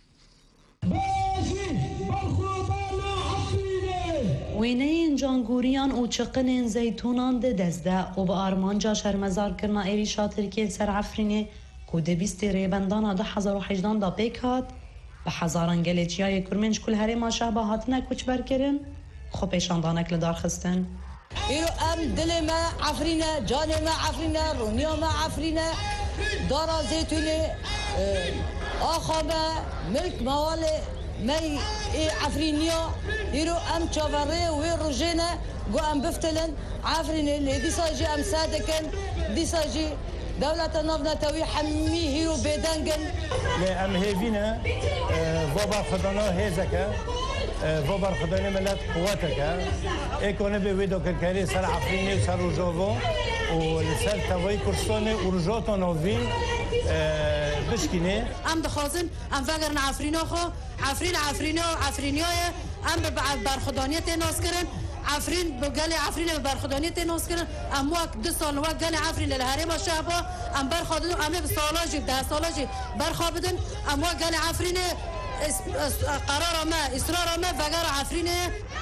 وێنەیەن جانگوریان û çiqinên zeytûnan de dezde û bi armanca şermezarkirina êrîşa Tirkiyê ser Efrînê ku di bîstê rêbendana du hezar û hejdan da pêk hat bi hezaran gelê çiyayê Kurmên ji kul herêma Şehba hatine koçberkirin xwepêşandanek li dar xistin. Îro em dilê me Efrîne, canê me Efrîne, rûniya me Efrîne, dara zeytûnê, axa me, milk mewalê me ê Efrîniya, îro em çaverê wê rojê ne got em biftilin Efrînê lê dîsa jî em sê dikin dîsa jî devleta navnetewî hemî hîro bêdengin. Lê em hêvîne bo barxedana hêzeke bo barxedanê millet quweteke ekonomî wê dokirkerî ser Efrînê ser Rojava û li ser tevayî Kurdistanê û rojata navî bişkînê. Em dixwazin em vegerin Efrîna xwe Efrîn Efrîna Efrîniyaye em bi barxedaniyê tê naskirin Efrîn bi gelê Efrînê bi barxedaniyê tê naskirin em wek du sal wek gelê Efrînê li herêma Şehba em berxadin em ê bi sala jî deh sala jî berxa bidin em wek gelê Efrînê قرار ما اصرار ما وگر عفرینه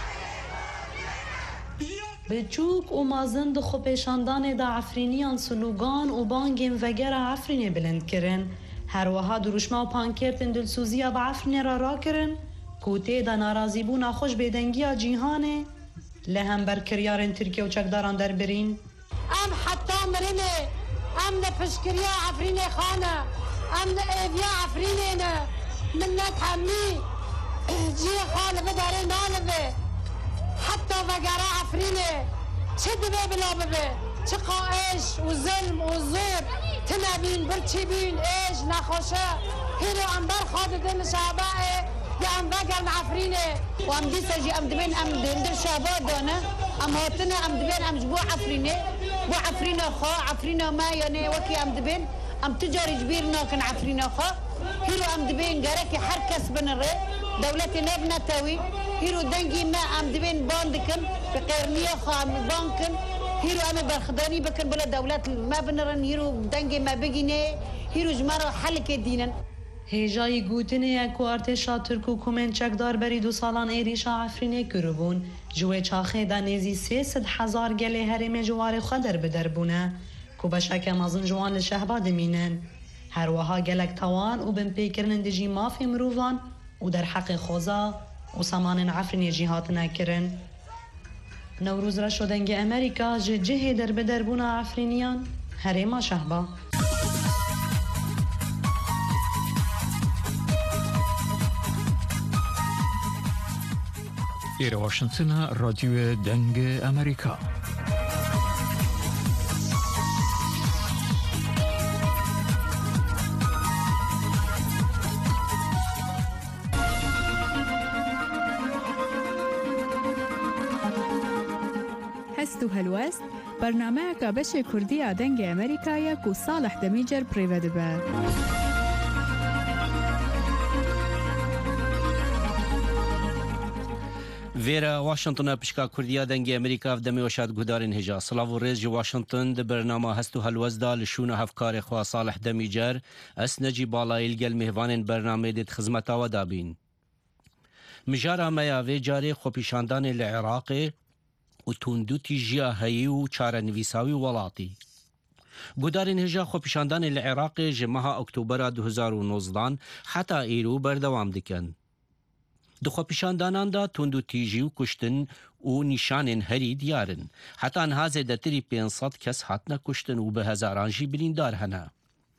بچوک و مازن د خۆپêşandanê da Efrîniyan slûgan û bangên vegera Efrînê bilind kirin. Her wiha duruşma û pankertên dilsûziya bi Efrînê re rakirin ku tê de narazîbûna xwe ji bêdengiya cîhanê li hember kiryarên Tirkiye û çekdaran derbirîn. Em heta mirinê em li piştgiriya Efrînê xane em li êviya Efrînê ne millet hemî cî xwe li bidarê nalive فقراء عفرينة شد بيه بلا ببي شقا ايش وظلم وزور تنابين برتشبين ايش نخوشة هيرو انبر خاددين شعبائي يا ام بقر عفرينة وام دي سجي ام دبين ام دندر شعباء دونه ام هوتنا ام دبين ام جبو عفرينة بو عفرينة خو عفرينة ما يعني وكي ام دبين ام تجاري جبيرنا كن عفرينة خو هيرو ام دبين قركي حركس بن الري دولتي نبنا توي هيرو دنجي ما ام دبين باندكن بقيرنية خام بانكن هيرو انا برخداني بكن بلا دولات ما بنرن هيرو دنجي ما بقيني هيرو جمارة حلك دينا هیجای گوتنه کو ارتشا ترکو کومن چکدار بری دو سالان ایریشا عفرینه کربون جوه چاخه دا نیزی سیصد هزار گله هرم جوار خدر بدربونه کو بشک مازن جوان لشهبا دمینن هر وها گلک توان و بن پیکرن دجی مافی مروفان و در حق خوزا و سامان عفرینه جهات نکرن نوروز را شدنگ امریکا جه جه در بدربونه عفرینیان هرما شهبا إلى واشنطن راديو دنج أمريكا. هستو هلوست برنامه کابش کردی دنگ امریکا یک و صالح دمیجر پریوید به ویرا واشنطن پشکا کردیا دنگ امریکا و دمی وشاد گودارین هجا سلاو و ریز واشنطن ده برنامه هستو هلوزدا لشون هفکار خواه صالح دمیجر اس نجی بالایل گل مهوان برنامه دید خزمتا و دابین مجارا میاوی جاری خوپیشاندان العراق و توندو تیجیا هایی و چار نویساوی ولاتی گودارین هجا خوپیشاندان العراق جمعه اکتوبر دو هزار و نوزده حتی ایرو بردوام دکن دخوا پیشاندانان دا تندو تیجی و کشتن و نشانین هری دیارن حتی انها زیدتری پینصد کس حتنا کشتن و به هزاران جی بریندار هنه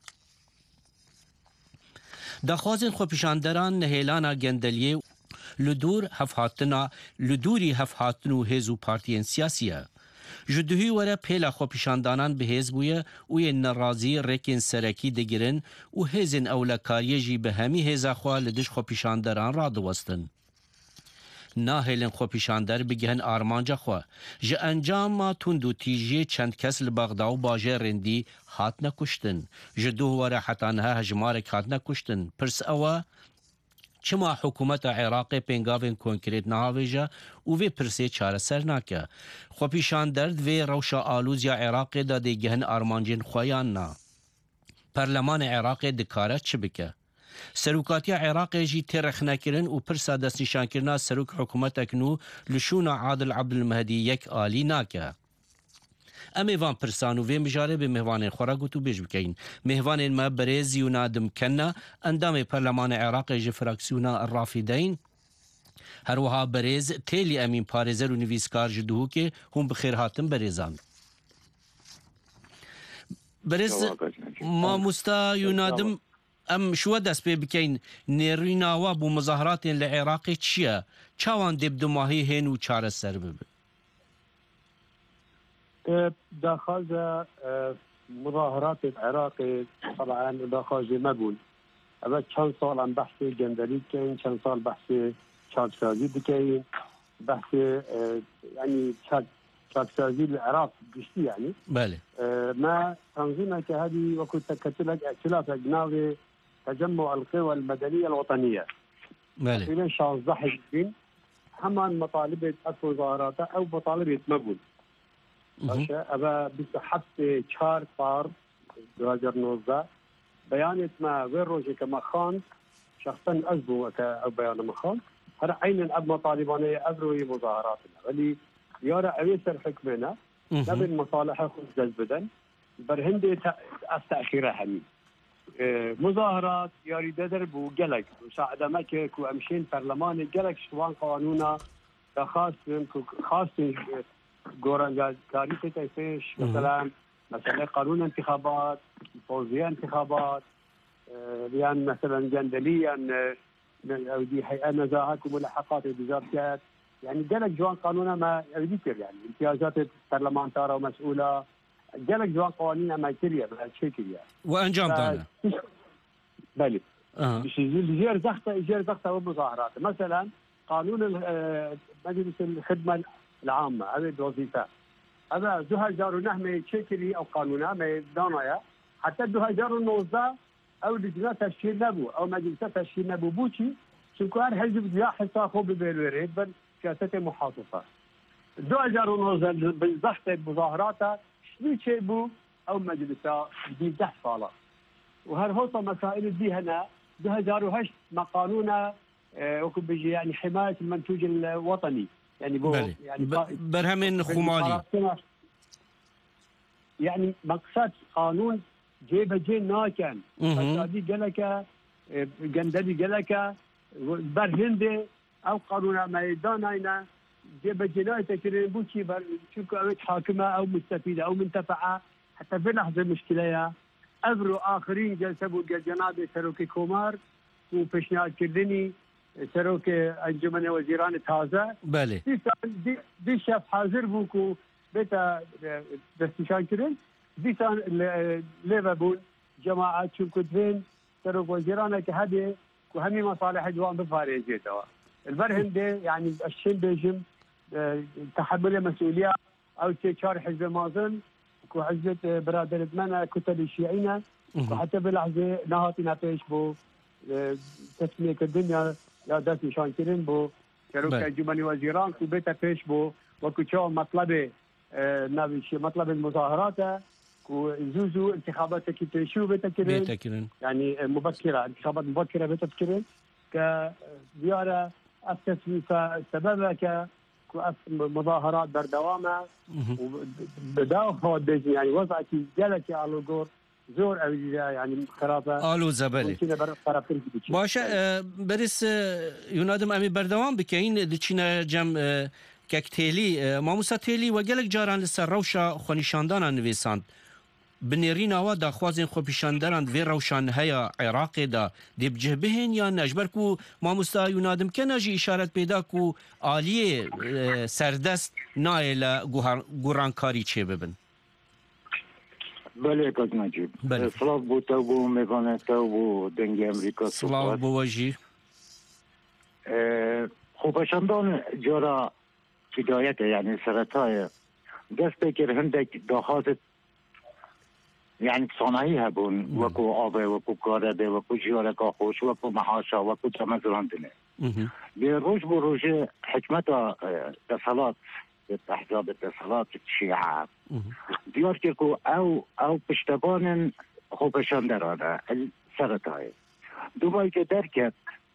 دا خوازن خوا پیشانداران نهیلانا گندلیه لدور هفهاتنا لدوری هفهاتنو هزو پارتین سیاسیه جدوهی وره پیلا خوا پیشاندانان به هز بویه و یه نرازی رکن سرکی دگرن و هزن اولکاریه جی به همی هزا خوا لدش خوا پیشانداران را دوستن. ناهلن خوا پیشاندار بگهن آرمانجا خوا. جه انجام ما تندو تیجی چند کس لبغدا و باجه رندی هات نکشتن. جدوه وره حتانها هجمارک هات نکشتن. پرس اوه چما حکومت عراق پنگاوین کنکریت نهاویجا و وی پرسه چاره سر ناکه. خو پیشان درد وی روشا آلوز یا عراق دا دیگهن آرمانجین خویان نا. پرلمان عراق دکاره چه بکه؟ سروکاتی عراق جی ترخ نکرن و پرسا دست نشان کرنا سروک حکومت اکنو لشون عادل عبدالمهدی یک آلی ناکه. امی وان پرسانو وی مجاره به مهوان خورا گوتو بیش بکین مهوان ما برزی و نادم کنه اندام پرلمان عراق جی فراکسیونا الرافدین هر وها برز تیلی امین پارزر و نویسکار جدوه که هم بخیر هاتم برزان برز ما مستا یونادم ام شو دست پی بکین نیرویناوا بو مظاهرات لعراق چیه چاوان دبدو ماهی هن و چاره سر ببه داخل مظاهرات العراق طبعا داخل مبون اما چند سال عم بحث جندلي كاين چند سال بحث شاركسازي دكاين بحث يعني شاركسازي العراق بشتي يعني بله ما تنظيمك هذه وكنت كتلك ائتلاف اجنبي تجمع القوى المدنيه الوطنيه بله الى شان ضحك بين همان مطالبه مظاهرات او مطالبه مبون أبا بحث چهار بار دو هزار و نوزده بيانت ما وين روجي كما خان شخصا أزبو أو بيان ما خان هذا عين أب مطالبانية أبروي مظاهراتنا ولي يارا أويس الحكمنا نبن مصالحة خود جذبدا برهندي التأخير حمي مظاهرات ياري دربو جلق وساعد مكة كو أمشين برلمان جلق شوان قانونا خاص خاص گورنگاری تیفش مثلا مثلا قانون انتخابات فوزية انتخابات يعني مثلا جندليا او دي هيئه نزاهات وملاحقات وزارات يعني جالك جوان قانونا ما ذكر يعني امتيازات البرلمانتارة ومسؤولة جالك جوان قوانين ما كريا بهالشكل يعني وانجام دانا بلي اه يجير زخته يجير زخته والمظاهرات مثلا قانون مجلس الخدمه العامه هذه الوظيفه هذا زها جارو نحمي شكلي او قانونا ما دانايا حتى زها جارو نوزا او لجنه تشكيل نبو او مجلس تشكيل نبو بوشي شنكو هر حزب ديا حسابه ببيلوريد بل سياسه محافظه زها جارو نوزا بالزخته بمظاهراته شنو شيء بو او مجلسه دي ده صاله وهر هوصة مسائل دي هنا ده جارو هشت ما قانونا وكو بيجي يعني حماية المنتوج الوطني يعني بو بلي. يعني برهمين خمالي يعني مقصد قانون جيبه جين ناكن فسادي قالك جندلي قالك برهندي او قانون ميدان هنا جيبه جناية تكرين بوشي شوكو اوت حاكمة او مستفيدة او منتفعة حتى في لحظة مشكلة ابرو اخرين جلسوا جناب سروكي كومار وبشنياد كردني سروكي انجمن وزيران تازه بله دي دي شاف حاضر بوكو بيتا دستشان كردن دي سان ليفابول جماعه شوكتين سروك وزيران كهدي وهمي مصالح دوام بفاريجي توا البرهن دي يعني الشين بيجم تحمل مسؤوليه او تشار حزب مازن وحزب برادر منا كتل الشيعيين وحتى بلحظه نهاتنا بيش بو تسميه الدنيا يا داس نشان كرين بو كروك انجمن وزيران وبيتا بيش بو وكتشو مطلب نابش مطلب المظاهرات وزوزو انتخابات كي تشو بيتا كرين يعني مبكره انتخابات مبكره بيتا كرين كزياره التسويف سببها ك مظاهرات بردوامه وبداوا فوق يعني وضعتي جلتي على الجور زور او يعني خرافه الو زبالي باشه برس ينادم امي بردوام بكاين دچينا جم كاكتيلي ماموسا تيلي وجلك جاران لسر روشا خونيشاندانا نويساند بنيرينا ودا خوازين خو بيشاندران في روشان هيا عراقي دا دي بجهبهن يا نجبركو ماموسا ينادم كناجي اشاره بيداكو آليه سردست نايل گورانكاري چه ببن بله کاک نجیب سلاف بو تو بو میوانه تو بو دنگ امریکا سلاف بو وجی خوبشاندان جارا بدایت یعنی سرطای دست بکر هندک داخات يعني صناعي هبون وكو آبه وكو كارده وكو جياركا خوش وكو محاشا وكو تمزراندنه بروج بروج حكمتا اتصالات احزاب اتصالات الشيعة ديار كيركو او او بشتبان خوبشان درانه السرطاي دوباي كدركت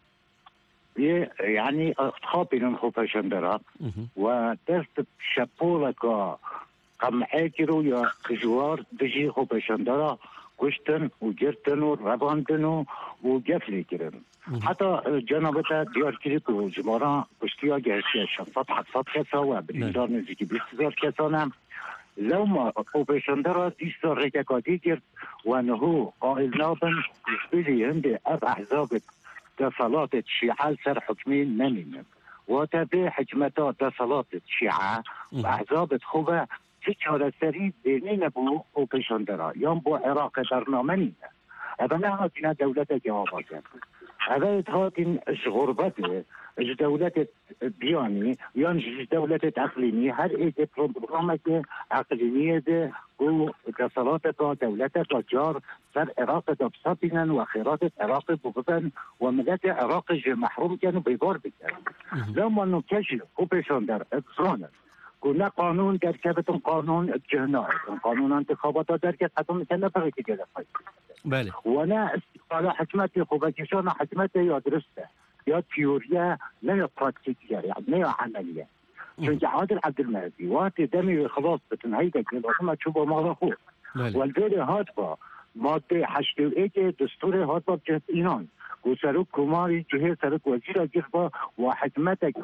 يعني خابين خوبشان دران ودست شبولكا قم عاكرو يا خجوار دجي خوبشاندرا كشتن وجرتن ورباندن وقفلي كرن حتى جنابتا ديار كريكو جمارا كشتيا جهشيا شفات حفات كسا وبريدار نزيكي بيستزار كسانا لو ما خوبشاندرا ديستار ركاكاتي كرت وانهو قائل نابن يسبيلي هندي اب احزاب تصالات الشيعة سر حكمين نمين وتبي حكمتا تصالات الشيعة واحزاب خوبه في چاره سری بینی نبو او پیشاندرا یا با عراق برنامه نیست اولا هاتینا دولت جوابات اولا هاتین اش غربته اش دولت بیانی یا اش دولت اقلیمی هر ایت پروگرامه که اقلیمیه ده و اتصالات تا دولت تا جار سر عراق دبسا بینن و خیرات عراق بگذن و ملت عراق جه محروم کن و بیگار بکن لما نکشی او پیشاندر اقصانه كنا قانون در كبتون قانون جهناء قانون انتخابات در كبت حتى مثلا فرق كده بله وانا استقالة حكمتي خوبكشان حكمتي يا درسته يا تيوريا لا يا براتيكية يعني لا يا عملية چونك عادل عبد المهدي وقت دمي خلاص بتنهيدك للأسمة تشوفه ما خوب والبيري هاتبا ماده هشت و یک دستور هاتبا بجهت إيران وسروك كماري جهة سروك وزير جربا وحكمتك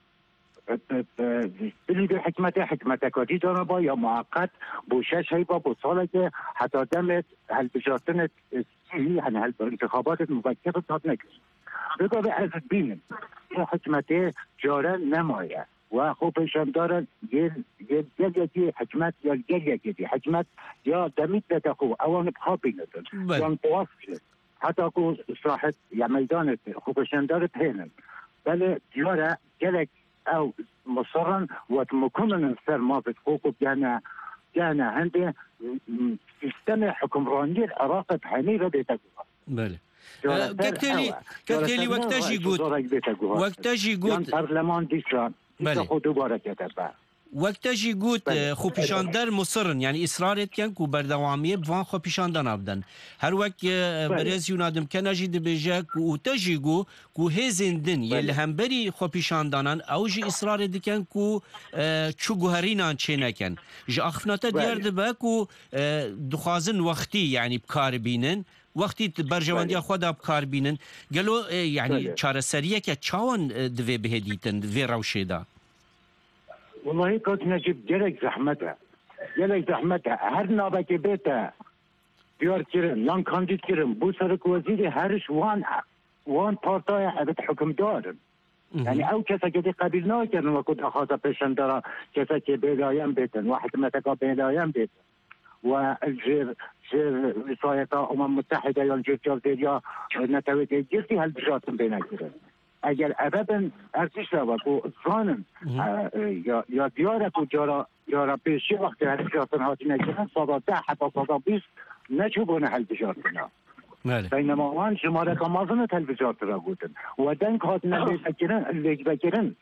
بلیده حکمت حکمتکاتی داره با یا معقد بوشش هی با بساله که حتی دمت هل بجاتن یعنی هل انتخابات مبکر تاد نکرد بگاه از بین این حکمت جاره نمایه و خوبشان دارن یه یکی حکمت یا یکی حکمت یا دمید بتخو اوان بخوا بینتن یا انقواف شد حتی که صاحب یا میدان خوبشان داره پینن بله جاره گلک او مصرن و مکمن سر ما بتخوكو جانا جانا هنده سیستم حکمرانی العراق بحنی را بیتگوها بله كتالي كتالي وقتاجي قلت وقتاجي قلت برلمان ديشان خود دوباره كتبه وقتاجي قلت خو پیشاندار مصرن يعني اصرارت كان كو بردواميه بوان خو پیشاندان ابدن هر وقت برز ينادم كناجي دبجاك و تاجي قو كو هزندن يل همبري خو پیشاندانان او جي اصرار دكان كو چو گوهرينان چينه كان جي اخفناتا ديار دبا كو دخوازن وقتي يعني بكار بينن وقتی برجواندی خدا بکار بینن گلو یعنی چاره سریه که چاون دوی بهدیتن دوی روشه دا والله کات نجیب جلک زحمته جلک زحمته هر نابه که بیته بیار کرن لان کاندید کرن بو سرک وزیری هرش وان وان پارتای عبد حکم دارن یعنی او کسی که دی قبیل ناکرن و کد اخواتا پیشن دارا کسی که بیلایم بیتن و حکمتکا بیلایم بیتن و الجير جير وصاية أمم المتحدة يا الجير جالديريا نتويت جيرتي هالبجاتن بينا كده أجل أبدا أرتيش لابكو ظانن يا يا ديارك وجارا يا بيشي وقت هالبجاتن هاتي نجرن صدا ده حتى صدا بيس نشوفون هالبجاتنا بينما وان جمارة كمازنة هالبجات را قوتن ودنك هاتنا بيسكرن اللي بكرن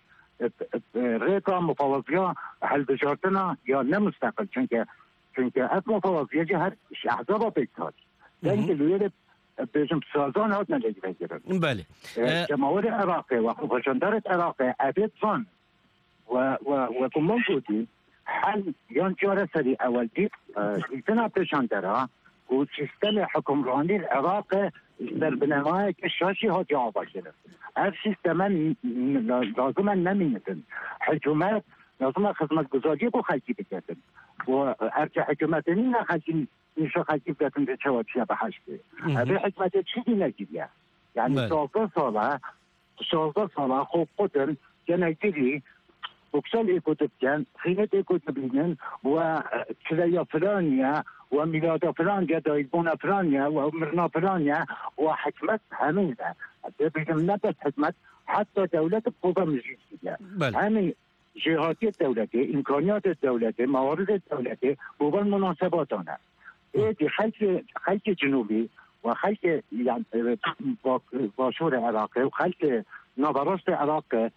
ريكا مفوضيا هالبجاتنا يا نمستقل چونك چونکه اصلا فوازیه جه هر احزاب بیتاد اینکه لویر بیشم سازان هات نجدی بگیرن بله جماعت عراقی و خوبشاندارت عراقی عبید زان و و و کمان بودی حل یان چاره سری اول دید ایتنا پیشانداره و سیستم حکمرانی العراق در بنمایه که شاشی ها جواب گرفت هر سیستم لازم نمیدن حکومت لازم خدمت گذاری کو خلقی بکردن و ارجع حکومتنی نه خلقی میشه خلقی بکردن به چواب شیه به حشته هذه حکمت چیزی نگیریه یعنی سازده ساله سازده ساله خوب قدر که نگیری بکسل ایکوتب کن خیلت ایکوتب بینن و کلیا فلانیه و میلاد فلانیه دایدبون فلانیه و مرنا فلانیه و حکمت همین ده بگم نبس حکمت حتی دولت قوه مجیزیه همین جهاتی دولتی، امکانات دولتی، موارد دولتی بوبان مناسبات آنه. ایدی خلق خلق جنوبی و خلق یعنی باشور عراقی و خلق نوراست عراقی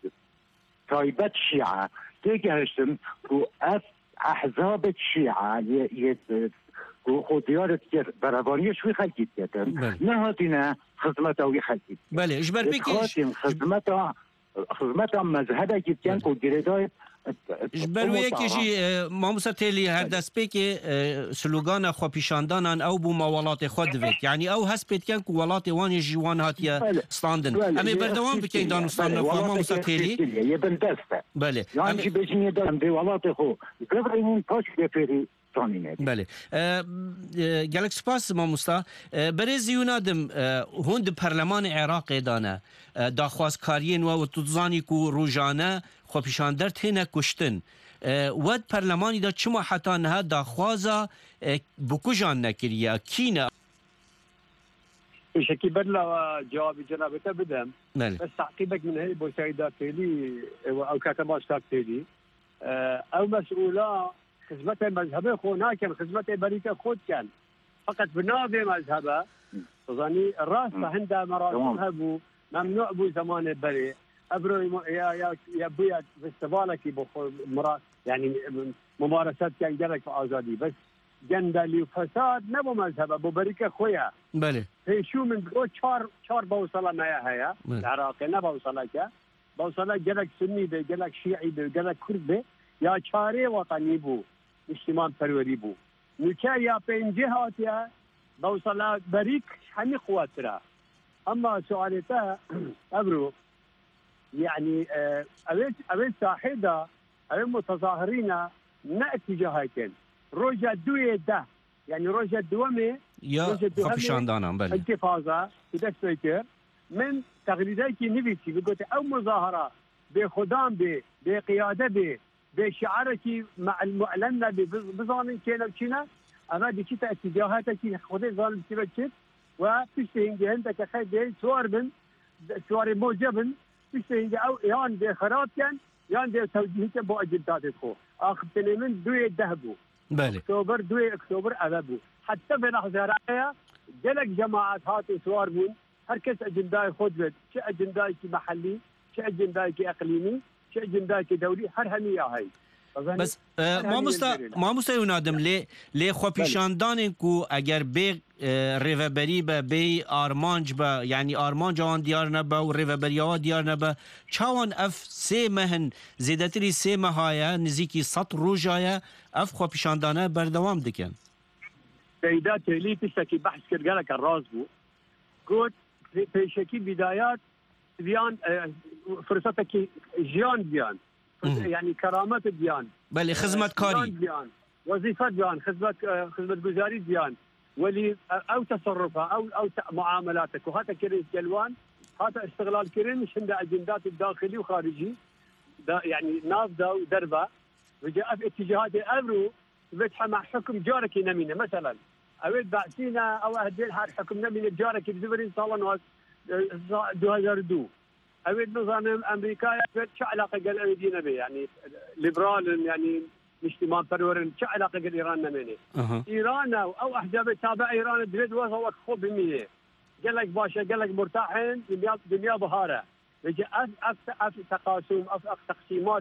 تایبت شیعه دیگه هستن که از احزاب شیعه یه خودیارت که برابانی شوی خلقیت کردن نه هاتینا خدمت اوی خلقیت بله اجبر بکش خدمت خدمت مذهبه که کن که گریدای بروی کشی ماموسا تیلی هر دست پی که سلوگان خو پیشاندانان او بو موالات خود دوید یعنی او هست پید کن که ولات وان جیوان هاتیا ستاندن امی بردوان بکن دانستان خو ماموسا تیلی یه بندسته بله یعنی چی بجنی دارم دی ولات خو گفرینین پاش بفری بله گلک سپاس ماموستا برز یونادم هند پارلمان عراق دانه داخواست کارین و تزانی کو روزانه خو پیشاندار تنه کشتن ود پارلمانی دا چما حتی نه داخوازا بکوجان نکریه کینه شكي بدلا جواب جنابته بدم بس تعقيبك من هي بوسيدات تيلي او كاتباش تيلي او مسؤولا خدمت مذهبه خو ناكن خدمت بريكه خود كان فقط بنابه مذهبه ظني الراس عنده مراسمها بو ممنوع بو زمان بري ابرو يا يا يا بويا فيستيفالك مرا يعني ممارسات كان جرك في ازادي بس جندلي فساد نبو مذهبه بو بريكه خويا بله هي شو من دو چار چار بوصله ما هيا العراق نبوصله كا بوصله جلك سني به جلك شيعي به جلك كرد به يا چاره وطني بو اجتماع پروری بو نوچه یا پنجه هاتیا بوصله بریک همي قواترا اما سؤالتا ابرو يعني اويت اويت ساحده اويت متظاهرين نا اتجاهاتين روجا دويه ده يعني روجا دومي يا خفشاندانان بله انتفاضه بدك فكر من تغريدات نفسي بقولت او مظاهره بخدام ب بقياده ب بشعارك مع المعلنه بظن كنا كنا اما دي كتا اتجاهاتك خذي ظالم تبكت وتشتهي عندك خير صور من صور موجبن تشتهي او يان بخراب كان يان دي توجيهك بو اجدادك خو اخر من دوي ذهبوا بالي اكتوبر دوي اكتوبر اذهبوا حتى في لحظه رايه جلك جماعات هاتوا صور بون هركس اجنداي خذ شو اجنداي محلي شو اجنداي اقليمي شو اجنداي دولي هر هميه هاي بس ما مستا ما مستا ينادم لي لي خو پیشاندان کو اگر به ریوبری به به آرمانج به یعنی آرمانج آن دیار نبه و ریوبری ها دیار نبه چاوان اف سه مهن زیدتری سه مهایه نزیکی سط روجایه اف خو پیشاندانه بردوام دکن سيدات لي تشتكي بحث كر قالك الراس بو قلت في شكي بدايات ديان فرصتك جيان ديان يعني كرامات ديان بل خدمة كاري ديان وظيفة ديان خدمة خدمة جزاري ديان ولي او تصرفها او او معاملاتك وهذا كريم جلوان هذا استغلال كريم مش عنده اجندات الداخلي وخارجي يعني نافذه ودربه وجاء في اتجاهات امره فتحه مع حكم جارك نمينه مثلا اويد بعثينا او اهدي حكم نمينه جارك بزبرين صالون ألفين واثنين اويد نظام امريكا شو علاقه قال ايدينا به يعني ليبرال يعني اجتماع برورن شو علاقه قال ايران نمينه أه. ايران او احزاب تابع ايران دريد وصلت خوب بمية قال لك باشا قال لك مرتاحين دنيا دنيا بهاره يجي اف اف اف تقاسم اف اف تقسيمات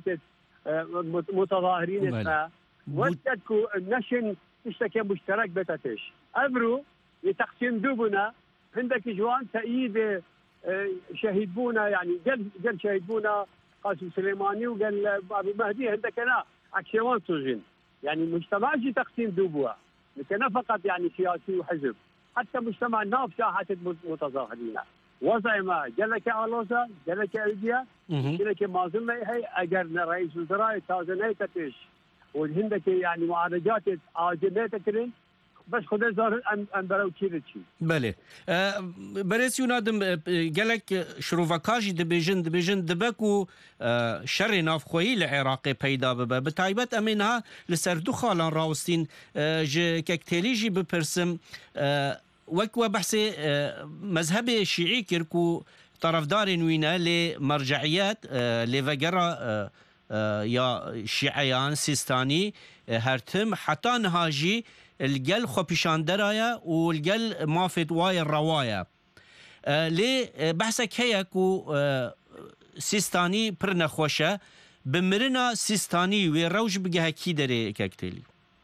متظاهرين ودتكو النشن تشتكي مشترك بتاتش امرو يتقسيم دوبنا عندك جوان تأييد شهيد بونا يعني قال قال شهيد بونا قاسم سليماني وقال ابو مهدي عندك انا اكشوان سجن يعني مجتمع جي تقسيم دوبوا لكن فقط يعني سياسي وحزب حتى مجتمع ناف ساحه المتظاهرين وضع ما قال لك الوزا قال لك ايديا قال لك ما زلنا هي اجرنا رئيس وزراء تازنيتش وهندك يعني معالجات عاجلتك بس خدا زار ام برو كيرتشي بله بريس ينادم قالك شروفاكاجي دبيجن دبيجن دبكو شر ناف خوي العراقي بيدا ببا بتايبت امينها لسردو خالان راوستين ج ككتيليجي ببرسم وكوا بحثي مذهب الشيعي كركو طرفدار وينا لمرجعيات لفقرة يا شيعيان سيستاني هرتم حتى نهاجي الجل خو بيشاندرايا والجل مافت واي الروايا أه لي بحثك هيكو أه سيستاني برنا خوشة بمرنا سيستاني ويروج بجها كي دري كاكتيلي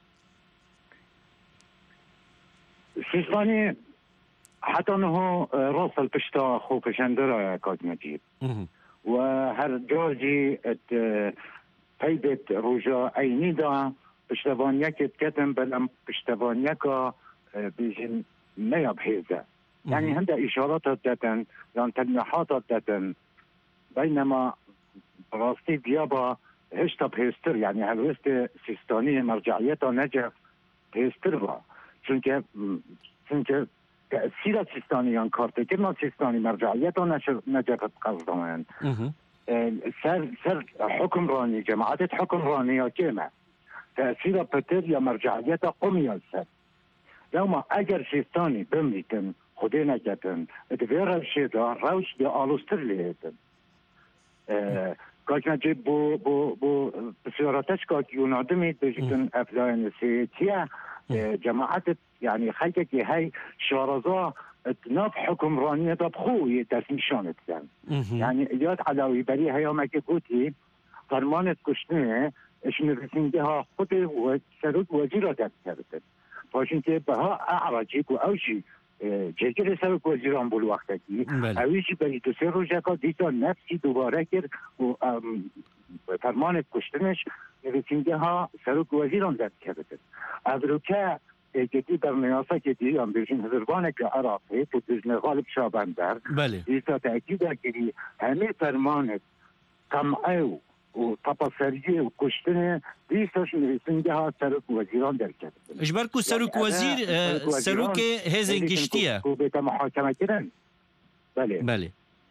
سيستاني حتى انه راس البشتا خو بيشاندرايا كاد مجيب وهر جورجي هيبه روجا اي نيدا پشتوانیا که کتم بلم پشتوانیا که بیشن نیا بحیزه یعنی هنده اشارات دادن یا تلميحات دادن بينما راستی دیابا هشتا بحیستر یعنی هلوست سیستانی مرجعیتا نجا بحیستر با چونکه چونکه تأثیر سیستانیان کارته که ما سیستانی مرجعیتا نجا قصدان سر سر حکم رانی جماعت حکم رانی یا کمه تأثير بتر يا مرجعية قومية السد لما أجر سيستاني بمليتن خدينا جتن ادفير الشيطة روش دي آلوستر ليتن اه كاكنا جيب بو بو بو بسيارتش كاك يونادمي بجتن أفلاين سيتيا اه جماعة يعني خلقك هاي شارزا ناف حكم رانية بخوي تسمشانت كان يعني ياد علاوي بري هيا ما كبوتي فرمانت كشنه اشنرسينجها خود و سرود وزيرة دكتورت فاشين که بها اعراجی کو اوشی جگر سرود وزیران بول وقتی اویشی بری تو سه روزه که دیتا نفسی دوباره کرد و فرمان کشتنش نرسینجها سرود وزیران دکتورت ابروکه جدی در نیاسا که دی هم بیشین هزربانه که عراقی تو دجن غالب شابندر دیتا تأکیده کری همه فرمانت قمعه و تپاسریه و کشتن دیستش نویسنگه سرک وزیران درکت اجبرکو سرک وزیر سرک هزین گشتیه و بیت محاکمه کرن بله بله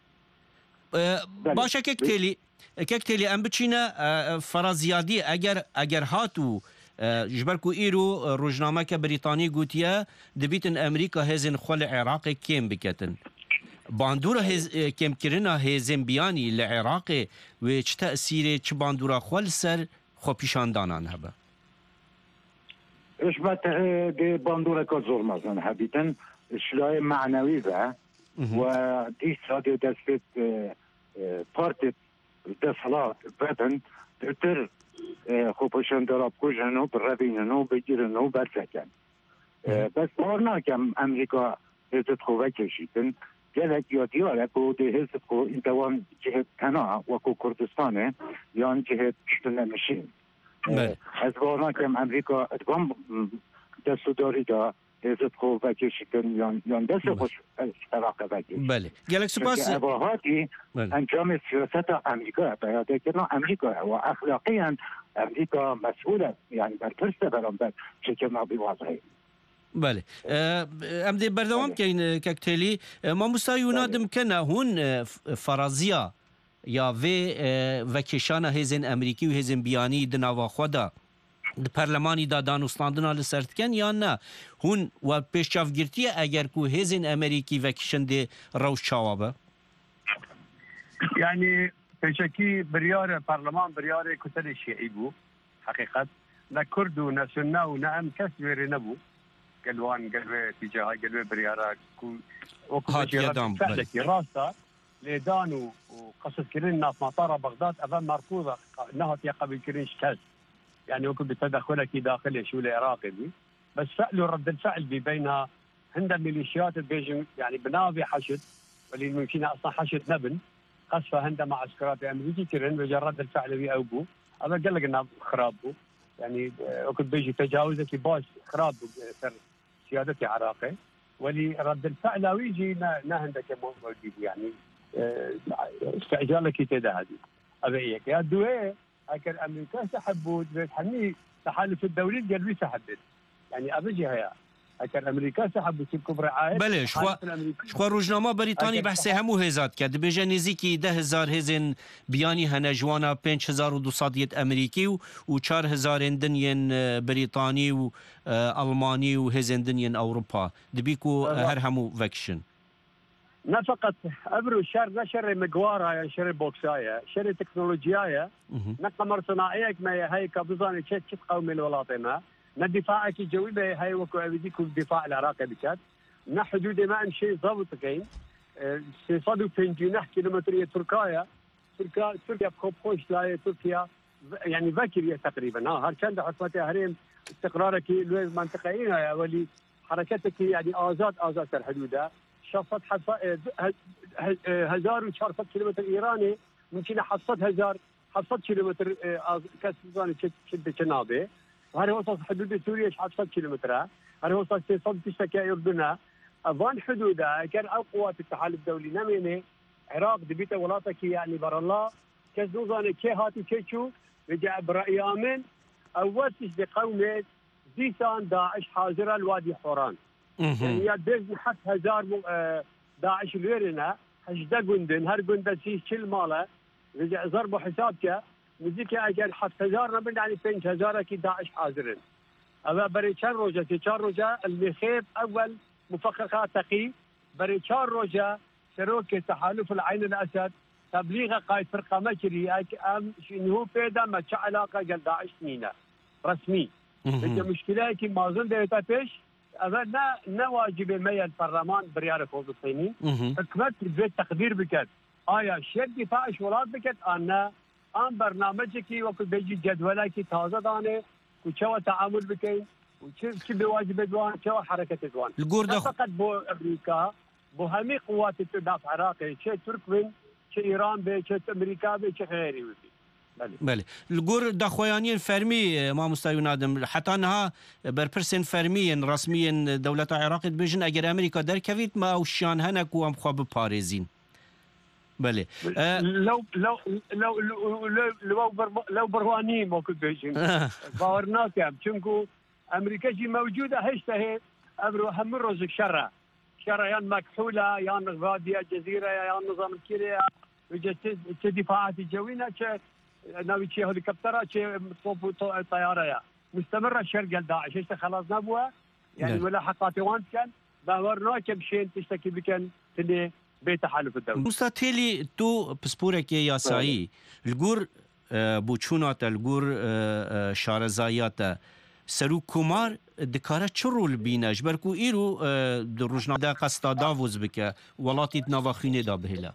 باشا ككتلي ككتلي ام بچينا فرازيادي اگر اگر هاتو جبركو ايرو روجنامه كبريطاني قوتيا دبيتن امريكا هزن خل عراق كيم بكتن باندورا هز كيم كرنا هزن بياني لعراق وچ تاثير چ باندورا خل سر خو پیشاندانان هبه ايش ما دي باندورا كزور مثلا حبيتن شلاي معنوي ذا ودي سادي دسبت بارتي دسلات بدن تر خو پیشاندارا بکوژنو برابینو بگیرنو برسکن بس بارنا کم امریکا هزت خوبه کشیدن گلک یا دیاره که دی هزت خو انتوان جهت تنا وکو کردستانه یا جهت کشتن نمیشین از بارنا کم امریکا ادوام دستو داری دا هزت خوبه کشیدن یا دست خوش عراق بگیرن بله گلک سپاس اباهاتی انجام سیاست امریکا بیاده کنه امریکا و اخلاقیاً امریکا مسئوله يعني برپرسته برام بر شکل ما بواضحه بله ام دي بردوام كاين كاكتيلي ما مستويونا دمكنا هون فرازيا يا في وكيشانا هزن امريكي وهزن بياني دناوا خدا د پارلمانی دا دانوستاندنا لسرتکن یا نه هون و پیشچافگیرتی اگر کو هزن امریکی وکیشن دی روش چاوابه يعني بشكي بريار برلمان بريار كتل الشيعي بو حقيقة لا كرد ونا سنة ونا ام كسر نبو قلوان قلوه تجاه قلوه بريارات هات يدام فعلك راسا لدانو وقصد كرين في مطار بغداد أفهم مرفوضة نهت يقبل كرين شكاز يعني وكل بتدخلك داخلي شو العراقي بي بس فعلوا رد الفعل بي بينها عند ميليشيات البيجن يعني بنابي حشد واللي ممكن اصلا حشد نبن قصفه عند معسكرات امريكي كرن بجرد الفعل بي اوبو هذا قال لك انه خرابو يعني وكل بيجي تجاوزك باش خراب سيادتي عراقي واللي رد الفعل ويجي نا عندك موجود يعني استعجالك تدهدي ابيك يا دوي اكل امريكا سحبوا حني تحالف الدولي قال سحبت يعني ابجي هيا اكل امريكا سحبوا الكبرى عائد بله شخوا شخوا روزنامه بريطاني بحث همو هزات کرد بجه نزیکی ده هزار هزن بیانی هنجوانا پنج هزار و دوصد امریکی و چهار هزار دنین بريطاني و الماني و هزن دنین اوروبا دبيكو هر همو وکشن نه فقط ابرو شر نه شر مقوارها شر بوكسايا شر تكنولوجيايا نه قمر صناعيه ما هي كبزاني تشت قوم الولايات ما نه دفاعك الجوي هي وكو ابديك الدفاع العراقي بكات نه حدود ما شيء ضابط كاين صادوا في جناح كيلومتريه تركيا تركيا تركيا بخوش لا تركيا يعني باكر تقريبا ها هر كان حكومتها هريم استقرارك المنطقيين يا ولي حركتك يعني ازاد ازاد الحدود شفت هزار وشارفت كيلومتر ايراني ممكن حصت هزار حصت كيلومتر كاسباني شد جنابه وهذا وصل حدود سوريا حصت كيلومتر هذا وصل ستة تشتكي اردنها افان حدودها كان او قوات التحالف الدولي نمينه عراق دبيته ولاتك يعني بر الله كزوزاني كي هاتي تشو رجع برايامن اولتش بقومه زيسان داعش حاضره الوادي حوران يعني يا بيز حتى هزار داعش غيرنا هجدا جندن هر جندا سي كل ماله رجع ضربوا حسابك مزيك اجل حتى هزار نبن يعني بنج هزار كي داعش حاضرين اما بري كان روجا تي كان روجا اللي خيب اول مفخخات تقي بري كان روجا شروك تحالف العين الاسد تبليغ قائد فرقه مجري ام شنو بيدا ما علاقه قال داعش نينا رسمي هي مشكله كي ما زال دايتا بيش أما نا نواجب ميا البرلمان بريار فلسطيني حكمت البيت تقدير بكت آيا شد دفاعش ولاد بكت أنا أم برنامجك وكل بيجي جدولك تازة دانه وشوا تعامل بكين وش بواجب دوان شوا حركة دوان الجورد فقط بو أمريكا بو همي قوات الدفاع العراقي شيء تركمن شيء إيران به شيء أمريكا به شيء غيري بله الجور دخويانين فرمي ما مستوي نادم حتى انها بربرسن فرميا رسميا دولة العراق بيجن اجر امريكا در كفيت ما وشان هنك وام خواب باريزين بله أه لو لو لو لو لو, لو برواني موجود بيجن باورناك چونكو امريكا جي موجوده هشته ابرو هم روزك شرع شريان مكحوله يان غاديه الجزيره يان نظام الكيريا دفاعات الجويه ناوي شيء هليكوبترات شيء طياره يا مستمره الشرق داعش ايش خلاص نبوه يعني ولا حقاتي وانت كان باورنا كمشين تشتكي بكن تني بيت حلف الدوله مستثيلي تو بسبورك يا سعي الجور بوچونات الجور شارزايات سرو كومار دكاره چرول بيناش بركو ايرو دروجنا دا قستا دافوز بك ولاتي نافخينه دا بهلا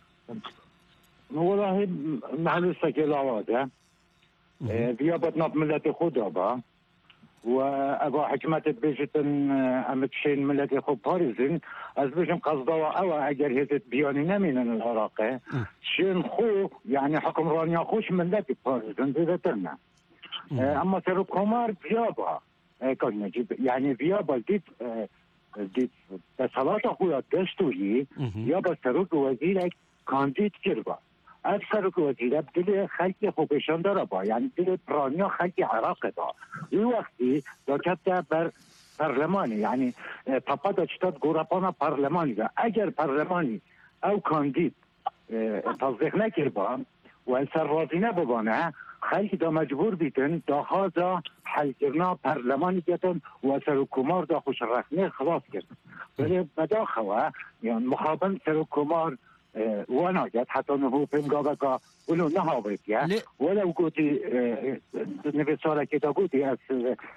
والله نحن سكيلاوات ها بيابت ناب ملتي خدابا وابا حكمت بيجتن امتشين ملتي خو باريزن از بيجن قصدوا او اگر هزت بياني نمين العراق شين خو يعني حكم رانيا خوش ملتي باريزن بيبترنا اما سرو كومار بيابا كان نجيب يعني بيابا ديت ديت بصلاة اخويا دستوري بيابا سرو وزيرك کاندید کرد. اکثر وزیرات دل خلق خوبشان داره با یعنی دل پرانیا خلق عراق دا. این وقتی دکتر بر پارلمانی یعنی پاپا داشتاد گورپانا پارلمانی دا. اگر پارلمانی او کاندید تصدیق نکرد با و سررازی نبوانه خلق دا مجبور بیتن دا هازا حل کرنا پارلمانی بیتن و سرکومار دا خوش رخنه خلاص کرد. ولی بداخوه یعنی مخابن سرکومار وانا جات حتى انه فيلم قابك ولو نهاوت يا ولو قلتي نفسارة كده قلتي اس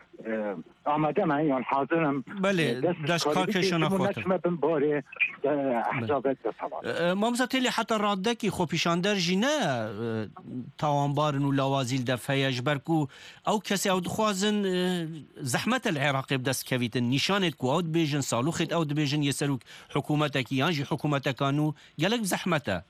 آمده من يعني حاضرم بله دست کار کشان خاطر نشمه بنباره احزابت تصور ما مزاتيلي حتى رادكي خو پیشاندر جينه تاوانبارن و لوازيل دفعيش بركو او كسي او دخوازن زحمة العراق بدست كويتن نشانت كو او دبيجن صالوخت او دبيجن يسروك حكومتك يانجي حكومتك كانو قالك زحمته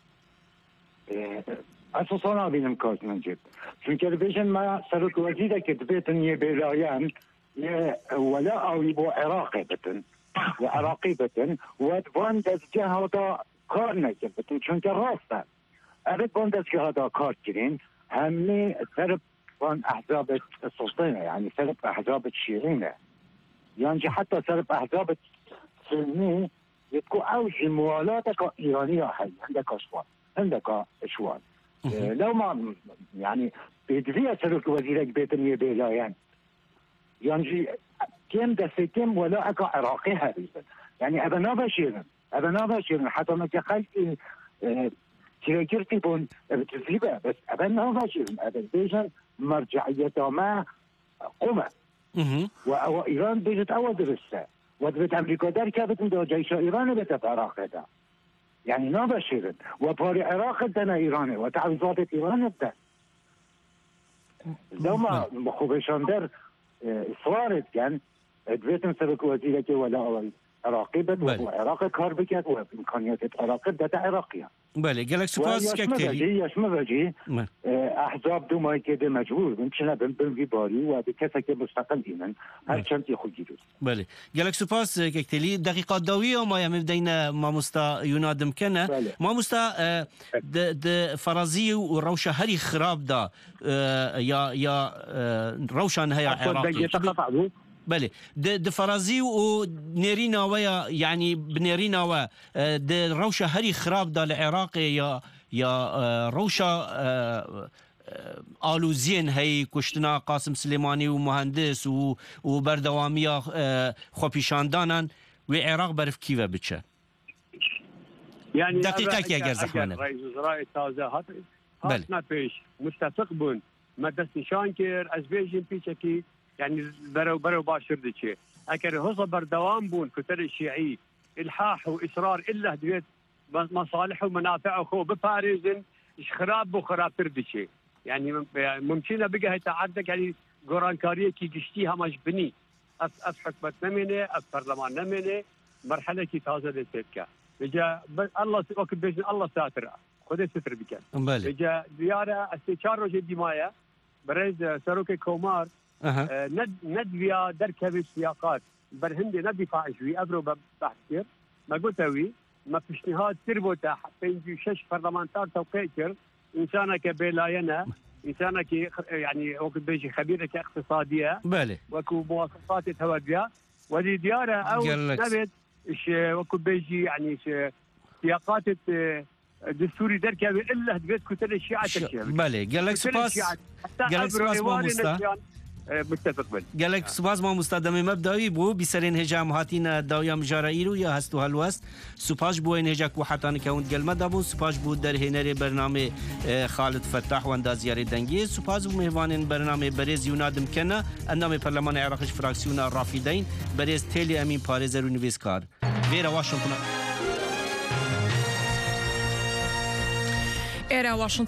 اساسا بینم کاش نجیب چون که بیشتر ما سرک وزیره که دبیتن یه بلایان یه ولا او یبو عراقی بتن و عراقی بتن و دوان دزگه ها دا کار نکرد بتن چون که راسته ارد وان دزگه ها دا کار کرین همه سرب وان احزاب السلطنه يعني سرب احزاب الشيعينه يعني حتى سرب احزاب السنيه يتكون اوجه موالاتك ايرانيه هي عندك اشوار عندك اشوار لو ما يعني بيدفيا سرق وزيرك بيتنية بيلايان يعني كم دستم ولا أكا عراقي هذه يعني أبا نابشيرن أبا نابشيرن حتى ما تخلي تلاقيرتي بون بتزيبه بس أبا نابشيرن أبا بيجن مرجعية ما قمة وإيران بيجت أول درسة ودبت أمريكا دار كابت من جيش إيران بتت عراق ده يعني نابشيرن وباري عراق دنا إيراني وتعويضات إيران بده لو ما خوبشان در إصرارت كان دبيتن سرك وزيرك ولا عراقي بد وعراق كار بكت وإمكانيات عراق ده عراقية بله قالك سپاس كتير ياش مبجي احزاب دو ماي كده مجبور بمشنا بن في باري وبكسك مستقل ايمن هر چند يخوجي بله قالك سپاس كتير دقيقات داويه ما يمدينا ما مستا ينادم كنا ما مستا د فرازي وروشه هري خراب دا يا يا روشان هي عراقي بله د فرازي و نيرينا ويا يعني بنيرينا و د روشه هري خراب دا العراق يا يا روشه آلوزين هي كشتنا قاسم سليماني ومهندس وبردوامية خوبيشاندانان وعراق برف كيف بتشه يعني دقيقة كي اگر زحمانه رئيس وزراء تازه هات هاتنا بيش متفق بون ما دست نشان كير از بيجن بيشكي يعني برو برو باشر دشي اكر هوصا بردوام بون كتر الشيعي الحاح واصرار الا دويت مصالح ومنافع خو بباريزن ايش خراب وخراب تردشي يعني ممكن بقى يتعدك يعني قرانكاريه كي قشتيها مش بني اف اف حكمه نمنه اف برلمان نمنه مرحله كي تازه لسيتكا جا الله وقت بيجن الله ساتر خذ ستر بك جا زياره استشار روج ديمايا برز سروك كومار أه. ند ندفيا دركب السياقات برهندي ندفع شوي ابرو بحثير ما قلتوي ما بيشنهاد تربوتا حتى يجي شش برلمانتار توقيتر انسانك بلاينا انسانك يعني وقت بيجي خبيرك اقتصاديه بله وكو مواصفات توديا ودي دياره او نبت وكو بيجي يعني سياقات دستوري دركا الا هدبت كتل الشيعة تشيع بله قال لك سباس قال لك سباس ما مستا متفق بل قال لك سباس ما مستدام مبدئي بو بسرين هجام هاتين داويام جارائيرو يا هستو هالوست سپاش بو این هجاك وحتان كونت قلمه دابون سپاش بو در هنر برنامه خالد فتاح واندازيار دنگي سپاس بو مهوان برنامه برز يونادم كنا انامه برلمان عراقش فراكسيون رافدين برز تيلي امين باريزر ونويسكار فيرا واشنطن إيرا واشنطن